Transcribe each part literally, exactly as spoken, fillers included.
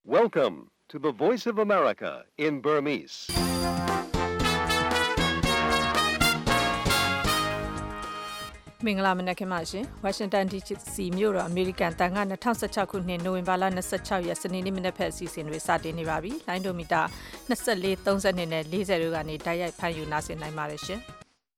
Welcome to the Voice of America in Burmese. ။မင်္ဂလာမနက်ခင်းပါရှင်။ Washington ဒီ စီ မြို့တော်အမေရိကန်တန်ခါ၂၀၁၆ခုနှစ်နိုဝင်ဘာလ၂၆ရက်စနေနေ့မနက်ဖက်အစီအစဉ်တွေစတင်နေပါပြီ။လိုင်းဒိုမီတာ၂၄ ၃၂နဲ့၄၀တို့ကနေတိုက်ရိုက်ဖမ်းယူနားဆင်နိုင်ပါတယ်ရှင်။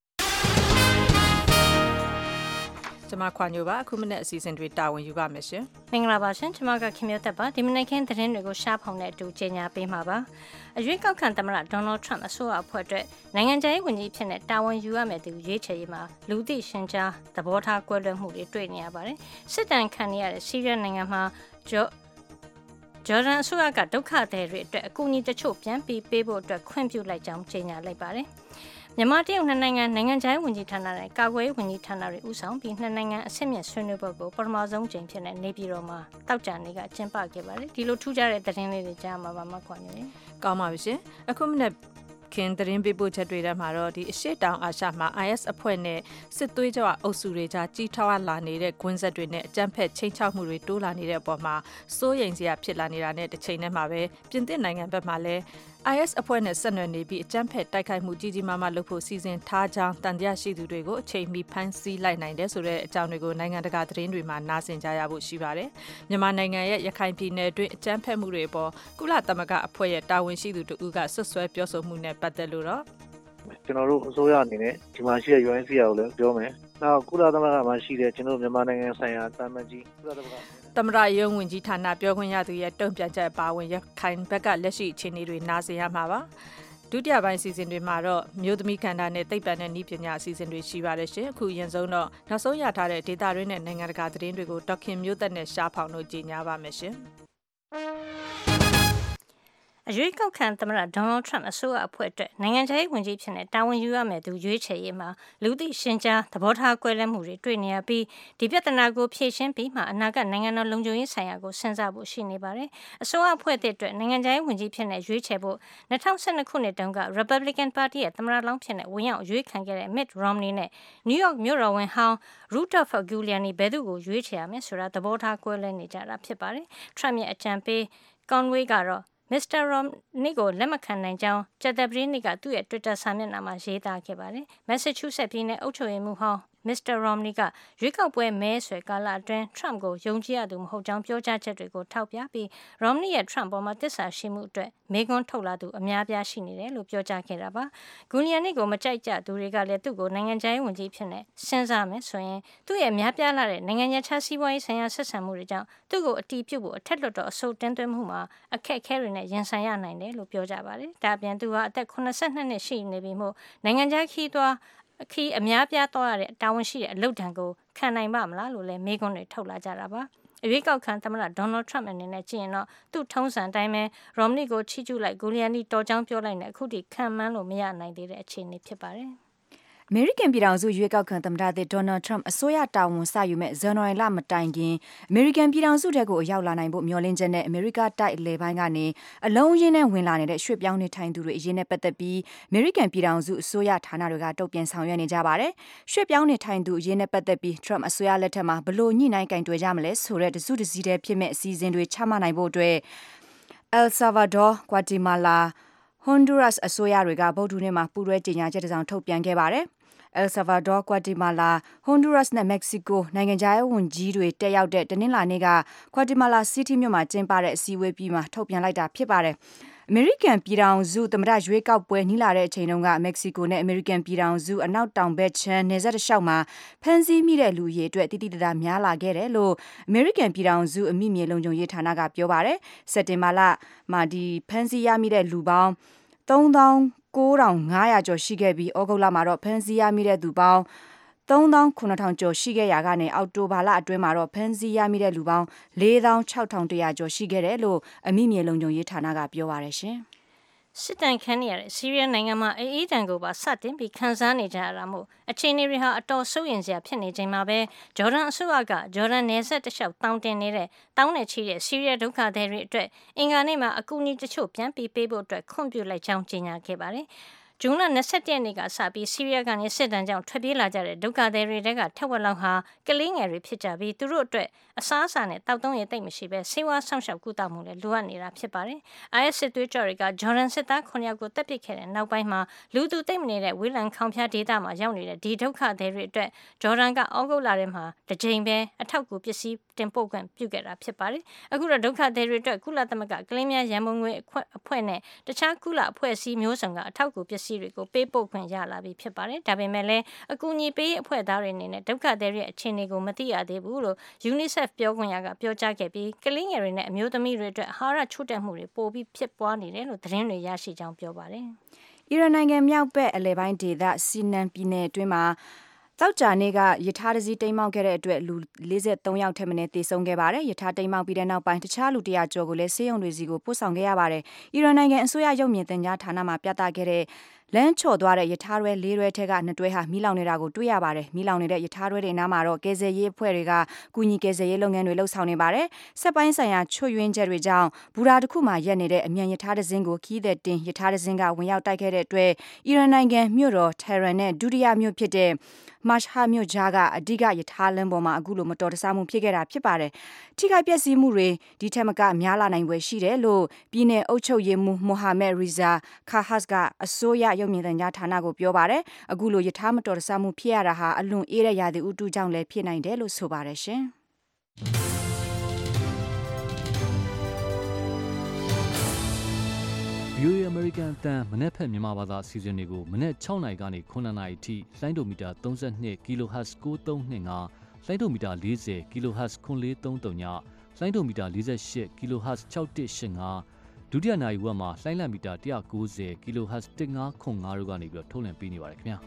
ကျွန်မခွန်ညိုပါအခုမနေ့အစီအစဉ်တွေတာဝန်ယူပါမယ်ရှင်မင်္ဂလာပါရှင်ကျွန်မကခင်မျိုးသက်ပါဒီမနေ့ခင်းသတင်းတွေကိုရှားဖောင်တဲ့အတူကြေညာပေးမှာပါအရွေးကောက်ခံသမ္မတဒေါ်နယ်ထရမ့်အစိုးရအဖွဲ့အတွက်နိုင်ငံခြားရေးဝန်ကြီးဖြစ်တဲ့တာဝန်ယူရမယ့်သူရွေးချယ်ရေးမှာလူသိရှင်ကြားသဘောထားကွဲလွဲမှုတွေတွေ့နေရပါတယ်စစ်တမ်းခံနေရတဲ့ဆီးရီးယားနိုင်ငံမှာဂျောဂျော်ဒန်အစိုးရကဒုက္ခသည်တွေအတွက်အကူအညီတချို့ပြန်ပြီးပေးဖို့အတွက်ခွင့်ပြုလိုက်ကြောင်းကြေညာလိုက်ပါတယ်မြန်မာတရုတ်နှစ်နိုင်ငံနိုင်ငံခြားရေးဝန်ကြီးဌာနနဲ့ကာကွယ်ရေးဝန်ကြီးဌာနတွေဦးဆောင်ပြီးနှစ်နိုင်ငံအဆင့်မြင့်ဆွေးနွေးပွဲကိုပထမဆုံးကြိမ်ဖြစ်တဲ့နေပြည်တော်မှာတောက်ကြနေကကျင်းပခဲ့ပါတယ်ဒီလိုထူးခြားတဲ့သတင်းလေးတွေကြားမှာပါမခွန်နေတယ်ကောင်းပါပြီရှင်အခုမနေ့ခင်သတင်းပေးပို့ချက်တွေထဲမှာတော့ဒီအရှိတောင်အာရှမှာ အိုင် အက်စ် အဖွဲ့နဲ့စစ်သွေးကြွအုပ်စုတွေကြားကြီးထွားလာနေတဲ့ကွင်းဆက်တွေနဲ့အကြမ်းဖက်ချိန်ချောက်မှုတွေတိုးလာနေတဲ့အပေါ်မှာစိုးရိမ်စရာဖြစ်လာနေတာနဲ့တစ်ချိန်တည်းမှာပဲပြင်သစ်နိုင်ငံဘက်မှာလည်း အိုင် အက်စ် အဖွဲ့နဲ့ဆက်နွယ်နေပြီးအကြမ်းဖက်တိုက်ခိုက်မှုကြီးကြီးမားမားလုပ်ဖို့စီစဉ်ထားကြောင်းတန်တရားရှိသူတွေကိုအချိန်မီဖမ်းဆီးလိုက်နိုင်တယ်ဆိုတဲ့အကြောင်းတွေကိုနိုင်ငံတကာသတင်းတွေမှာနားဆင်ကြရဖို့ရှိပါတယ်။မြန်မာနိုင်ငံရဲ့ရခိုင်ပြည်နယ်တွင်းအကြမ်းဖက်မှုတွေအပေါ်ကုလသမဂ္ဂအဖွဲ့ရဲ့တာဝန်ရှိသူတို့ကဆွဆွဲပြောဆိုမှုနဲ့ပတ်သက်လို့တော့ကျွန်တော်တို့အစိုးရအနေနဲ့ဒီမှာရှိတဲ့ ယူ အန် စီ အာ ကိုလည်းပြောမယ်။နောက်ကုလသမဂ္ဂမှာရှိတဲ့ကျွန်တော်တို့မြန်မာနိုင်ငံဆိုင်ရာတာမန်ကြီးကုလသမဂ္ဂသမရယုံဝင်ကြီးဌာနပြောခွင့်ရသူရဲ့တုံ့ပြန်ချက်ပါဝင်ရခိုင်ဘက်ကလက်ရှိအခြေအနေတွေနားဆင်ရမှာပါဒုတိယပိုင်းအစီအစဉ်တွေမှာတော့မြို့သမီးခန္ဓာနဲ့သိပ္ပံနဲ့နည်းပညာအစီအစဉ်တွေရှိပါတယ်ရှင်အခုရင်ဆုံးတော့နောက်ဆုံးရထားတဲ့ဒေတာရင်းနဲ့နိုင်ငံတကာသတင်းတွေကိုဒေါက်ခင်မျိုးသက်နဲ့ရှားဖောင်တို့ကြီးညာပါမယ်ရှင်အရွေးကောက်ခံသမ္မတဒေါ်နယ်ထရမ့်အစိုးရအဖွဲ့အတွက်နိုင်ငံခြားရေးဝန်ကြီးဖြစ်တဲ့တာဝန်ယူရမယ့်သူရွေးချယ်ရေးမှာလူသိရှင်ကြားသဘောထားကွဲလွဲမှုတွေတွေ့နေရပြီးဒီပြဿနာကိုဖြေရှင်းပြီးမှအနာဂတ်နိုင်ငံတော်လုံခြုံရေးဆိုင်ရာကိုစဉ်းစားဖို့ရှိနေပါတယ်။အစိုးရအဖွဲ့အတွက်နိုင်ငံခြားရေးဝန်ကြီးဖြစ်တဲ့ရွေးချယ်ဖို့၂၀၁၂ခုနှစ်တုန်းက Republican Party ရဲ့သမ္မတလောင်းဖြစ်တဲ့ဝင်ရောက်ရွေးခံခဲ့တဲ့ Mitt Romney နဲ့ New York မြို့တော်ဝန်ဟောင်း Rudolph Giuliani ဘယ်သူကိုရွေးချယ်ရမယ်ဆိုတာသဘောထားကွဲလွဲနေကြတာဖြစ်ပါတယ်။ Trump ရဲ့အကြံပေး Conway ကတော့မစ္စတာ Romney ကိုလက်မခံနိုင်ကြောင်းကြာသပတေးနေ့ကသူ့ရဲ့ Twitter စာမျက်နှာမှာရေးသားခဲ့ပါတယ်။ Massachusetts ပြည်နယ်အုပ်ချုပ်ရေးမှူးဟောင်းမစ္စတာ Romney ကရွေးကောက်ပွဲမဲဆွယ်ကာလအတွင်း Trump ကိုယုံကြည်ရသူမဟုတ်ကြောင်းပြောကြားချက်တွေကိုထောက်ပြပြီး Romney ရဲ့ Trump ပေါ်မှာသစ္စာရှိမှုအတွက်မေးခွန်းထုတ်လာသူအများပြားရှိနေတယ်လို့ပြောကြားခဲ့တာပါ။ Giuliani ကိုမကြိုက်ကြသူတွေကလည်းသူ့ကိုနိုင်ငံခြားရေးဝန်ကြီးဖြစ်နေစဉ်းစားမယ်ဆိုရင်သူ့ရဲ့များပြားလာတဲ့နိုင်ငံခြားစီးပွားရေးဆိုင်ရာဆက်ဆံမှုတွေကြောင့်သူ့ကိုအတီးပြုတ်ဖို့အထက်လွှတ်တော်အဆိုတင်သွင်းမှုမှာအခက်အခဲတွေနဲ့ရင်ဆိုင်ရနိုင်တယ်လို့ပြောကြပါတယ်။ဒါအပြင်သူဟာအသက်၇၂နှစ်ရှိနေပြီမို့နိုင်ငံခြားခီးသွားအခီးအများပြားသွားရတဲ့တာဝန်ရှိတဲ့အလုပ်ဒဏ်ကိုခံနိုင်ပါမလားလို့လည်းမေးခွန်းတွေထုတ်လာကြတာပါအရွေးကောက်ခံသမ္မတဒေါ်နယ်ထရမ့်အနေနဲ့ကြည့်ရင်တော့သူ့ထုံးစံအတိုင်းပဲ Romney ကိုချီးကျူးလိုက် Giuliani တော်ကြောင်းပြောလိုက်နဲ့အခုထိခံမှန်းလို့မရနိုင်သေးတဲ့အခြေအနေဖြစ်ပါတယ်အမေရိကန်ပြည်ထောင်စုရွေးကောက်ခံသမ္မတသစ်ဒေါ်နယ်ထရမ့်အစိုးရတာဝန်စယူမဲ့ဇန်နဝါရီလမတိုင်ခင်အမေရိကန်ပြည်ထောင်စုတက်ကိုရောက်လာနိုင်ဖို့မျှော်လင့်ချက်နဲ့အမေရိကတိုက်အလဲပိုင်းကနေအလုံးအရင်းနဲ့ဝင်လာနေတဲ့ရွှေ့ပြောင်းနေထိုင်သူတွေအရေးနဲ့ပတ်သက်ပြီးအမေရိကန်ပြည်ထောင်စုအစိုးရဌာနတွေကတုံ့ပြန်ဆောင်ရွက်နေကြပါတယ်။ရွှေ့ပြောင်းနေထိုင်သူအရေးနဲ့ပတ်သက်ပြီးထရမ့်အစိုးရလက်ထက်မှာဘလို့ညှိနှိုင်းကင်တွယ်ကြမလဲဆိုတဲ့တစုတစည်းတည်းဖြစ်မဲ့အစီအစဉ်တွေချမှတ်နိုင်ဖို့အတွက် El Salvador, Guatemala, Honduras အစိုးရတွေကဗုဒ္ဓနေ့မှာပူးတွဲကြေညာချက်တစ်စောင်ထုတ်ပြန်ခဲ့ပါတယ်။ El Salvador, Guatemala, Honduras နဲ့ Mexico နိုင်ငံခြားရေးဝန်ကြီးတွေတက်ရောက်တဲ့တနင်္လာနေ့က Guatemala City မြို့မှာကျင်းပတဲ့အစည်းအဝေးပြီးမှထုတ်ပြန်လိုက်တာဖြစ်ပါတယ်။အမေရိကန်ပြည်ထောင်စုသမ္မတရွေးကောက်ပွဲနီးလာတဲ့အချိန်တုန်းက Mexico နဲ့အမေရိကန်ပြည်ထောင်စုအနောက်တောင်ဘက်ခြမ်းနယ်စပ်တစ်လျှောက်မှာဖမ်းဆီးမိတဲ့လူအရေအတွက်တိတိတသားများလာခဲ့တယ်လို့အမေရိကန်ပြည်ထောင်စုအမိမြေလုံခြုံရေးဌာနကပြောပါတယ်။စက်တင်ဘာလမှာဒီဖမ်းဆီးရမိတဲ့လူပေါင်းသုံးသောင်းကိုးထောင်ငါးရာကျော်ရှိခဲ့ပြီးဩဂုတ်လမှာတော့ဖမ်းဆီးရမိတဲ့သူပေါင်းသုံးသောင်းခုနှစ်ထောင်ကျော်ရှိခဲ့ရာကနေအောက်တိုဘာလအတွင်းမှာတော့ဖမ်းဆီးရမိတဲ့လူပေါင်းလေးသောင်းခြောက်ထောင်တစ်ရာကျော်ရှိခဲ့တယ်လို့အမိမြေလုံခြုံရေးဌာနကပြောပါရရှင်။စစ်တမ်းခံနေရတဲ့ဆီးရီးယားနိုင်ငံမှာအေးအေးတန်ကိုပါစတင်ပြီးခန်းစားနေကြရတာမို့အခြေအနေတွေဟာအတော်ဆိုးရင်စရာဖြစ်နေချိန်မှာပဲဂျော်ဒန်အစိုးရကဂျော်ဒန်နယ်စပ်တလျှောက်တောင်းတင်နေတဲ့တောင်းနဲ့ချီတဲ့ဆီးရီးယားဒုက္ခသည်တွေအတွက်အင်္ဂါနေ့မှာအကူအညီတချို့ပြန်ပြီးပေးဖို့အတွက်ခွင့်ပြုလိုက်ကြောင်းကြေညာခဲ့ပါတယ်။ဇွန်လ၂၁ရက်နေ့ကစပြီးဆီးရီးယားကနေစစ်တမ်းကြောင့်ထွက်ပြေးလာကြတဲ့ဒုက္ခသည်တွေတဲကထက်ဝက်လောက်ဟာကလေးငယ်တွေဖြစ်ကြပြီးသူတို့အတွက်အစားအစာနဲ့တောက်သုံးရည်သိမ့်မရှိပဲဆေးဝါးဆောင်ရှောက်ကုသမှုလည်းလိုအပ်နေတာဖြစ်ပါတယ်။ I S စစ်သွေးကြော်တွေကဂျော်ဒန်စစ်သားခုနှစ်ယောက်ကိုတပ်ပစ်ခဲ့တဲ့နောက်ပိုင်းမှာလူသူသိမ့်မနေတဲ့ဝေးလံခေါင်ဖျားဒေသမှာရောက်နေတဲ့ဒီဒုက္ခသည်တွေအတွက်ဂျော်ဒန်ကဩဂုတ်လထဲမှာတစ်ကြိမ်ပဲအထောက်အကူပစ္စည်းတင်ပို့ခွင့်ပြုခဲ့တာဖြစ်ပါတယ်။အခုတော့ဒုက္ခသည်တွေအတွက်ကုလသမဂ္ဂကလေးများရန်ပုံငွေအဖွဲ့နဲ့တခြားကုလအဖွဲ့အစည်းမျိုးစုံကအထောက်အကူပစ္စည်းတွေကိုပေးပို့ခွင့်ရလာပြီဖြစ်ပါတယ်။ဒါပေမဲ့လည်းအကူအညီပေးအဖွဲ့သားတွေအနေနဲ့ဒုက္ခသည်တွေရဲ့အခြေအနေကိုမသိရသေးဘူးလို့ UNICEF ပြောခွင့်ရကပြောကြားခဲ့ပြီးကလေးငယ်တွေနဲ့အမျိုးသမီးတွေအတွက်အာဟာရချို့တဲ့မှုတွေပိုပြီးဖြစ်ပွားနေတယ်လို့သတင်းတွေရရှိကြောင်းပြောပါတယ်။အီရန်နိုင်ငံမြောက်ဘက်အလယ်ပိုင်းဒေသစီနန်ပြည်နယ်အတွင်းမှာတောက်ကြနေ့ကယထာတစည်းတိမ်မောက်ခဲ့တဲ့အတွက်လူ၄၃ယောက်ထက်မနည်းသေဆုံးခဲ့ပါတယ်။ယထာတိမ်မောက်ပြီးတဲ့နောက်ပိုင်းတခြားလူတရာကျော်ကိုလည်းဆေးရုံတွေစီကိုပို့ဆောင်ခဲ့ရပါတယ်။အီရန်နိုင်ငံအစိုးရရုပ်မြင်သံကြားဌာနမှပြသခဲ့တဲ့လမ်းချော်သွားတဲ့ယထာရွဲလေးရွဲထက်ကနှစ်တွဲဟာမီးလောင်နေတာကိုတွေ့ရပါတယ်။မီးလောင်နေတဲ့ယထာရွဲတွေနားမှာတော့ကယ်ဆယ်ရေးအဖွဲ့တွေကကူညီကယ်ဆယ်ရေးလုပ်ငန်းတွေလှုပ်ဆောင်နေပါတယ်။စက်ပိုင်းဆိုင်ရာချွတ်ယွင်းချက်တွေကြောင့်ဘူရာတစ်ခုမှရက်နေတဲ့အမြန်ယထာတစင်းကိုခီးတဲ့တင်ယထာတစင်းကဝင်ရောက်တိုက်ခဲ့တဲ့အတွက်အီရန်နိုင်ငံမြို့တော်တီဟန်နဲ့ဒုတိယမြို့ဖြစ်တဲ့မတ်ဟာမြို့ကြားကအဓိကယထာလမ်းပေါ်မှာအခုလိုမတော်တဆမှုဖြစ်ခဲ့တာဖြစ်ပါတယ်။ထိခိုက်ပျက်စီးမှုတွေဒီထက်မကများလာနိုင်ွယ်ရှိတယ်လို့ပြည်내အုပ်ချုပ်ရေးမှူးမိုဟာမက်ရီဇာခါဟတ်ကအစိုးရရုပ်မြင်သံကြားဌာနကိုပြောပါတယ်။အခုလိုယထာမတော်တဆမှုဖြစ်ရတာဟာအလွန်အေးတဲ့ရာသီဥတုကြောင့်လည်းဖြစ်နိုင်တယ်လို့ဆိုပါတယ်ရှင်။ဗီအိုအေ American အသံမနေ့ဖက်မြန်မာဘာသာအစီအစဉ်တွေကိုမနေ့၆နာရီကနေ9နာရီအထိလိုင်းဒိုမီတာ32 kilohertz 9325လိုင်းဒိုမီတာ40 kilohertz 9433ညလိုင်းဒိုမီတာ48 kilohertz 6185ဒုတိယနာရီဝက်မှာလိုင်းလံမီတာ190 kilohertz 1505တို့ကနေပြီးတော့ထုတ်လွှင့်ပေးနေပါတယ်ခင်ဗျာ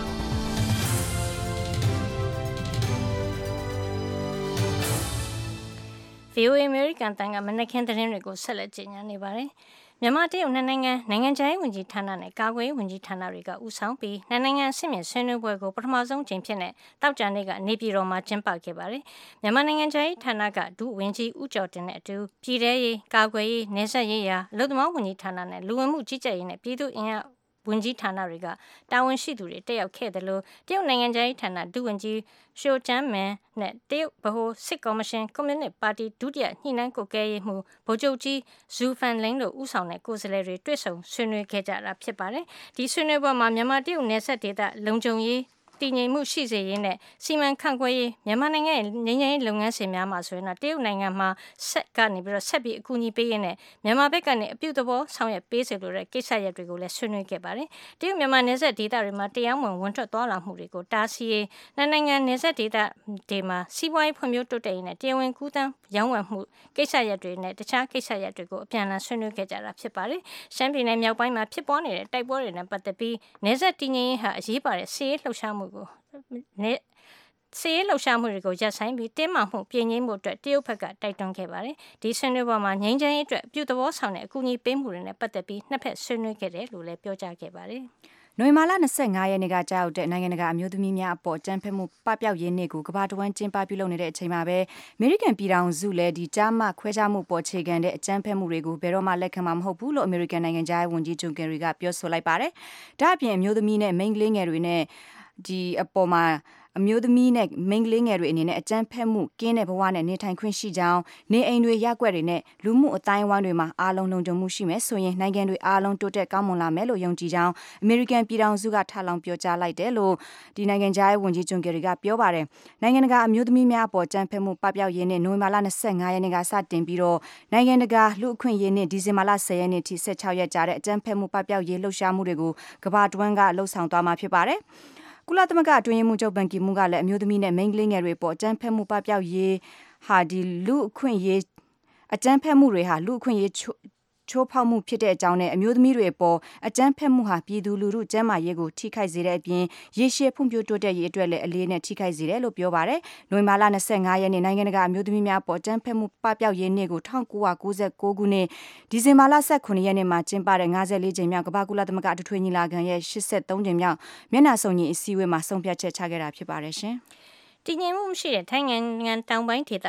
။ ဗီအိုအေ American တန်ကမနက်ခင်းသတင်းတွေကိုဆက်လက်ကြေညာနေပါတယ်။မြန်မာတရုတ်နိုင်ငံနိုင်ငံခြားရေးဝန်ကြီးဌာနနဲ့ကာကွယ်ရေးဝန်ကြီးဌာနတွေကဦးဆောင်ပြီးနိုင်ငံအဆင့်မြင့်ဆွေးနွေးပွဲကိုပထမဆုံးချိန်ဖြစ်တဲ့တောက်ကြနေ့ကနေပြည်တော်မှာကျင်းပခဲ့ပါတယ်။မြန်မာနိုင်ငံခြားရေးဌာနကဒုဝန်ကြီးဦးကျော်တင်နဲ့အတူပြည်ထရေးကာကွယ်ရေးနယ်စပ်ရေးရာအလုပ်သမားဝန်ကြီးဌာနနဲ့လူဝင်မှုကြီးကြပ်ရေးနဲ့ပြည်သူ့အင်အားဝန်ကြီးဌာနတွေကတာဝန်ရှိသူတွေတက်ရောက်ခဲ့တယ်လို့တရုတ်နိုင်ငံခြားရေးဌာနဒုဝန်ကြီးရှိုကျန်းမန်နဲ့တရုတ်ဗဟိုစစ်ကော်မရှင်ကွန်မြူနစ်ပါတီဒုတိယညှိနှိုင်းကွပ်ကဲရေးမှူးဗိုလ်ချုပ်ကြီးဇူဖန်လင်းတို့ဦးဆောင်တဲ့ကိုယ်စားလှယ်တွေတွေ့ဆုံဆွေးနွေးခဲ့ကြတာဖြစ်ပါတယ်။ဒီဆွေးနွေးပွဲမှာမြန်မာတရုတ်နယ်စပ်ဒေသလုံခြုံရေးတည်ငြိမ်မှုရှိစေရေးနဲ့စီမံခန့်ခွဲရေးမြန်မာနိုင်ငံရဲ့ငြိမ်းချမ်းရေးလုပ်ငန်းစဉ်များမှာဆိုရင်တော့တရုတ်နိုင်ငံမှာဆက်ကနေပြီးတော့ဆက်ပြီးအကူအညီပေးရင်းနဲ့မြန်မာဘက်ကနေအပြုသဘောဆောင်ရွက်ပေးစေလိုတဲ့ကိစ္စရပ်တွေကိုလည်းဆွေးနွေးခဲ့ပါတယ်။တရုတ်မြန်မာနယ်စပ်ဒေသတွေမှာတရားမဝင်ဝင်ထွက်သွားလာမှုတွေကိုတားဆီးရေးနိုင်ငံနယ်စပ်ဒေသတွေမှာစီးပွားရေးဖွံ့ဖြိုးတိုးတက်ရေးနဲ့တရားဝင်ကူးသန်းရောင်းဝယ်မှုကိစ္စရပ်တွေနဲ့တခြားကိစ္စရပ်တွေကိုအပြန်အလှန်ဆွေးနွေးခဲ့ကြတာဖြစ်ပါတယ်။ရှမ်းပြည်နယ်မြောက်ပိုင်းမှာဖြစ်ပွားနေတဲ့တိုက်ပွဲတွေနဲ့ပတ်သက်ပြီးနယ်စပ်တည်ငြိမ်ရေးဟာအရေးပါတဲ့စီးရေးလှုပ်ရှားမှုကိုနဲ့စီးရေးလှုပ်ရှားမှုတွေကိုရပ်ဆိုင်းပြီးတင်းမာမှုပြင်ငြိမ်းမှုအတွက်တရုတ်ဘက်ကတိုက်တွန်းခဲ့ပါတယ်။ဒီဆွေးနွေးပွဲမှာငြိမ်းချမ်းရေးအတွက်ပြုသဘောဆောင်တဲ့အကူအညီပေးမှုတွေနဲ့ပတ်သက်ပြီးနှစ်ဖက်ဆွေးနွေးခဲ့တယ်လို့လည်းပြောကြားခဲ့ပါတယ်။နိုဝင်ဘာလ၂၅ရက်နေ့ကကြာရောက်တဲ့နိုင်ငံတကာအမျိုးသမီးများအပေါ်ကြမ်းဖက်မှုပပျောက်ရေးနေ့ကိုကမ္ဘာတဝန်းကျင်းပပြုလုပ်နေတဲ့အချိန်မှာပဲအမေရိကန်ပြည်ထောင်စုလည်းဒီကြားမှခွဲခြားမှုပေါ်ခြေခံတဲ့အကြမ်းဖက်မှုတွေကိုဘယ်တော့မှလက်ခံမှာမဟုတ်ဘူးလို့အမေရိကန်နိုင်ငံသားဝန်ကြီးဂျွန်ကယ်ရီကပြောဆိုလိုက်ပါတယ်။ဒါ့အပြင်အမျိုးသမီးနဲ့မိန်းကလေးငယ်တွေနဲ့ဒီအပေါ်မှာအမျိုးသမီးနဲ့မိန်းကလေးငယ်တွေအနေနဲ့အကြမ်းဖက်မှုကင်းတဲ့ဘဝနဲ့နေထိုင်ခွင့်ရှိကြောင်းနေအိမ်တွေရက်ွက်တွေနဲ့လူမှုအတိုင်းအဝိုင်းတွေမှာအားလုံးလုံခြုံမှုရှိမယ်ဆိုရင်နိုင်ငံတွေအားလုံးတိုးတက်ကောင်းမွန်လာမယ်လို့ယုံကြည်ကြောင်းအမေရိကန်ပြည်ထောင်စုကထပ်လောင်းပြောကြားလိုက်တယ်လို့ဒီနိုင်ငံခြားရေးဝန်ကြီးဂျွန်ကယ်ရီကပြောပါတယ်နိုင်ငံတကာအမျိုးသမီးများအပေါ်ကြမ်းဖက်မှုပပျောက်ရေးနဲ့နိုဝင်ဘာလ၂၅ရက်နေ့ကစတင်ပြီးတော့နိုင်ငံတကာလူ့အခွင့်အရေးနဲ့ဒီဇင်ဘာလ၁၀ရက်နေ့ထိ၁၆ရက်ကြာတဲ့အကြမ်းဖက်မှုပပျောက်ရေးလှုပ်ရှားမှုတွေကိုကမ္ဘာတွင်းကလှုပ်ဆောင်သွားမှာဖြစ်ပါတယ်ကုလသမဂ္ဂအတွင်းရေးမှူးချုပ်ဘန်ကီမွန်းကလည်းအမျိုးသမီးနဲ့မိန်းကလေးငယ်တွေပေါ်အကြမ်းဖက်မှုပပျောက်ရေးဟာဒီလူအခွင့်အရေးအကြမ်းဖက်မှုတွေဟာလူအခွင့်အရေးချိုးဖောက်မှုဖြစ်တဲ့အကြောင်းနဲ့အမျိုးသမီးတွေပေါ်အကြမ်းဖက်မှုဟာပြည်သူလူထုကျန်းမာရေးကိုထိခိုက်စေတဲ့အပြင်ရေရှည်ဖွံ့ဖြိုးတိုးတက်ရေးအတွက်လည်းအလေးနဲ့ထိခိုက်စေတယ်လို့ပြောပါတယ်။နိုဝင်ဘာလ၂၅ရက်နေ့နိုင်ငံတကာအမျိုးသမီးများပေါ်အကြမ်းဖက်မှုပပျောက်ရေးနေ့ကို၁၉၉၉ခုနှစ်ဒီဇင်ဘာလ၁၇ရက်နေ့မှာကျင်းပတဲ့၅၄ကြိမ်မြောက်ကမ္ဘာကုလသမဂ္ဂအထွေထွေညီလာခံရဲ့၈၃ကြိမ်မြောက်မျက်နှာစုံညီအစည်းအဝေးမှာဆုံးဖြတ်ချက်ချခဲ့တာဖြစ်ပါတယ်ရှင်။တည်ငြိမ်မှုမရှိတဲ့ထိုင်းနိုင်ငံတောင်ပိုင်းဒေသမှာ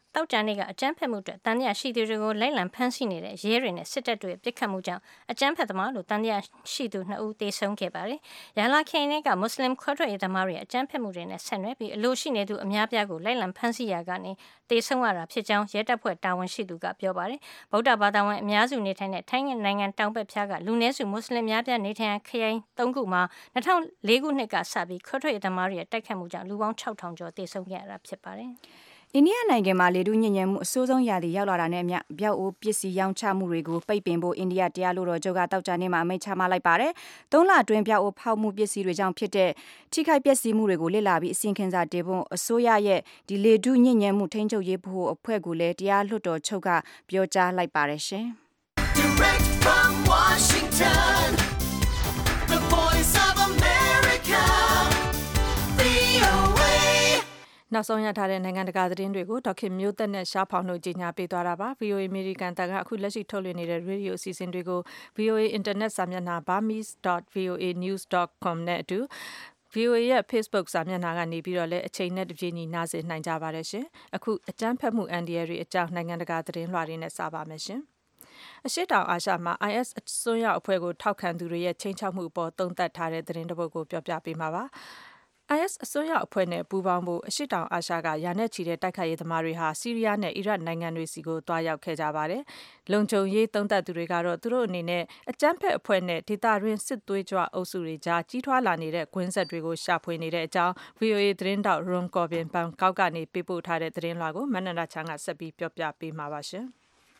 တောက်ကြနေ့ကအကြမ်းဖက်မှုအတွက်တန်တရားရှိသူတွေကိုလိုက်လံဖမ်းဆီးနေတဲ့ရဲတွေနဲ့စစ်တပ်တွေပြစ်ခတ်မှုကြောင့်အကြမ်းဖက်သမားလို့တန်တရားရှိသူနှစ်ဦးသေဆုံးခဲ့ပါတယ်။ရာလာခိန်ကမွတ်စလင်ခွဲထွက်ရေးသမားတွေအကြမ်းဖက်မှုတွေနဲ့ဆက်နွယ်ပြီးအလို့ရှိနေသူအများပြားကိုလိုက်လံဖမ်းဆီးရာကနေသေဆုံးရတာဖြစ်ကြောင်းရဲတပ်ဖွဲ့တာဝန်ရှိသူကပြောပါတယ်။ဗုဒ္ဓဘာသာဝင်အများစုနေထိုင်တဲ့ထိုင်းနိုင်ငံတောင်ဘက်ဖြားကလူနည်းစုမွတ်စလင်များပြားနေထိုင်ခရိုင်သုံးခုမှာ၂၀၀၄ခုနှစ်ကစပြီးခွဲထွက်ရေးသမားတွေရဲ့တိုက်ခတ်မှုကြောင့်လူပေါင်း၆ထောင်ကျော်သေဆုံးခဲ့ရတာဖြစ်ပါတယ်။အိန္ဒိယနိုင်ငံမှာလေထုညစ်ညမ်းမှုအဆိုးဆုံးရာသီရောက်လာတာနဲ့အမျှပြောက်အိုးပစ္စည်းရောင်းချမှုတွေကိုပိတ်ပင်ဖို့အိန္ဒိယတရားလွှတ်တော်ချုပ်ကတောက်ကြနေ့မှာအမိန့်ချမှတ်လိုက်ပါတယ်။သုံးလအတွင်းပြောက်အိုးဖောက်မှုပစ္စည်းတွေကြောင့်ဖြစ်တဲ့ထိခိုက်ပျက်စီးမှုတွေကိုလေ့လာပြီးအစီရင်ခံစာတင်ဖို့အစိုးရရဲ့ဒီလေထုညစ်ညမ်းမှုထိန်းချုပ်ရေးဗဟိုအဖွဲ့ကလည်းတရားလွှတ်တော်ချုပ်ကပြောကြားလိုက်ပါတယ်ရှင်။ Direct from Washington, the voice of America, V O A နောက်ဆုံးရထားတဲ့နိုင်ငံတကာသတင်းတွေကိုဒေါက်ခင်မျိုးသက်နဲ့ရှားဖောင်တို့ကြီးညာပေးသွားတာပါ V O A အမေရိကန်တန်ကအခုလက်ရှိထုတ်လွှင့်နေတဲ့ရေဒီယိုအစီအစဉ်တွေကို V O A အင်တာနက်စာမျက်နှာ burmese dot v o a news dot com နဲ့အတူ V O A ရဲ့ Facebook စာမျက်နှာကနေပြီးတော့လည်းအချိန်နဲ့တပြေးညီနားဆင်နိုင်ကြပါတယ်ရှင်အခုအကြမ်းဖက်မှုအန်ဒီရတွေအကြောင်းနိုင်ငံတကာသတင်းလွှာတွေနဲ့စပါမယ်ရှင်အရှိတောင်အာရှမှာ I S အစွန်းရောက်အဖွဲ့ကိုထောက်ခံသူတွေရဲ့ချိန်ချောက်မှုအပေါ်သုံးသပ်ထားတဲ့သတင်းတစ်ပုဒ်ကိုပြောပြပေးမှာပါI S အစွန်းရောက်အဖွဲ့နဲ့ပူးပေါင်းဖို့အရှိတောင်အာရှကရာနဲ့ချီတဲ့တိုက်ခိုက်ရေးသမားတွေဟာဆီးရီးယားနဲ့အီရတ်နိုင်ငံတွေစီကိုတွားရောက်ခဲ့ကြပါတယ်။လုံခြုံရေးသုံးသပ်သူတွေကတော့သူတို့အနေနဲ့အကြမ်းဖက်အဖွဲ့နဲ့ဒေသတွင်းစစ်သွေးကြွအုပ်စုတွေကြားကြီးထွားလာနေတဲ့ကွင်းဆက်တွေကိုရှာဖွေနေတဲ့အကြောင်း V O A သတင်းတောက် Ron Corbin ဘန်ကောက်ကနေပေးပို့ထားတဲ့သတင်းလွှာကိုမနန္ဒချမ်းကဆက်ပြီးပြောပြပေးမှာပါရှင်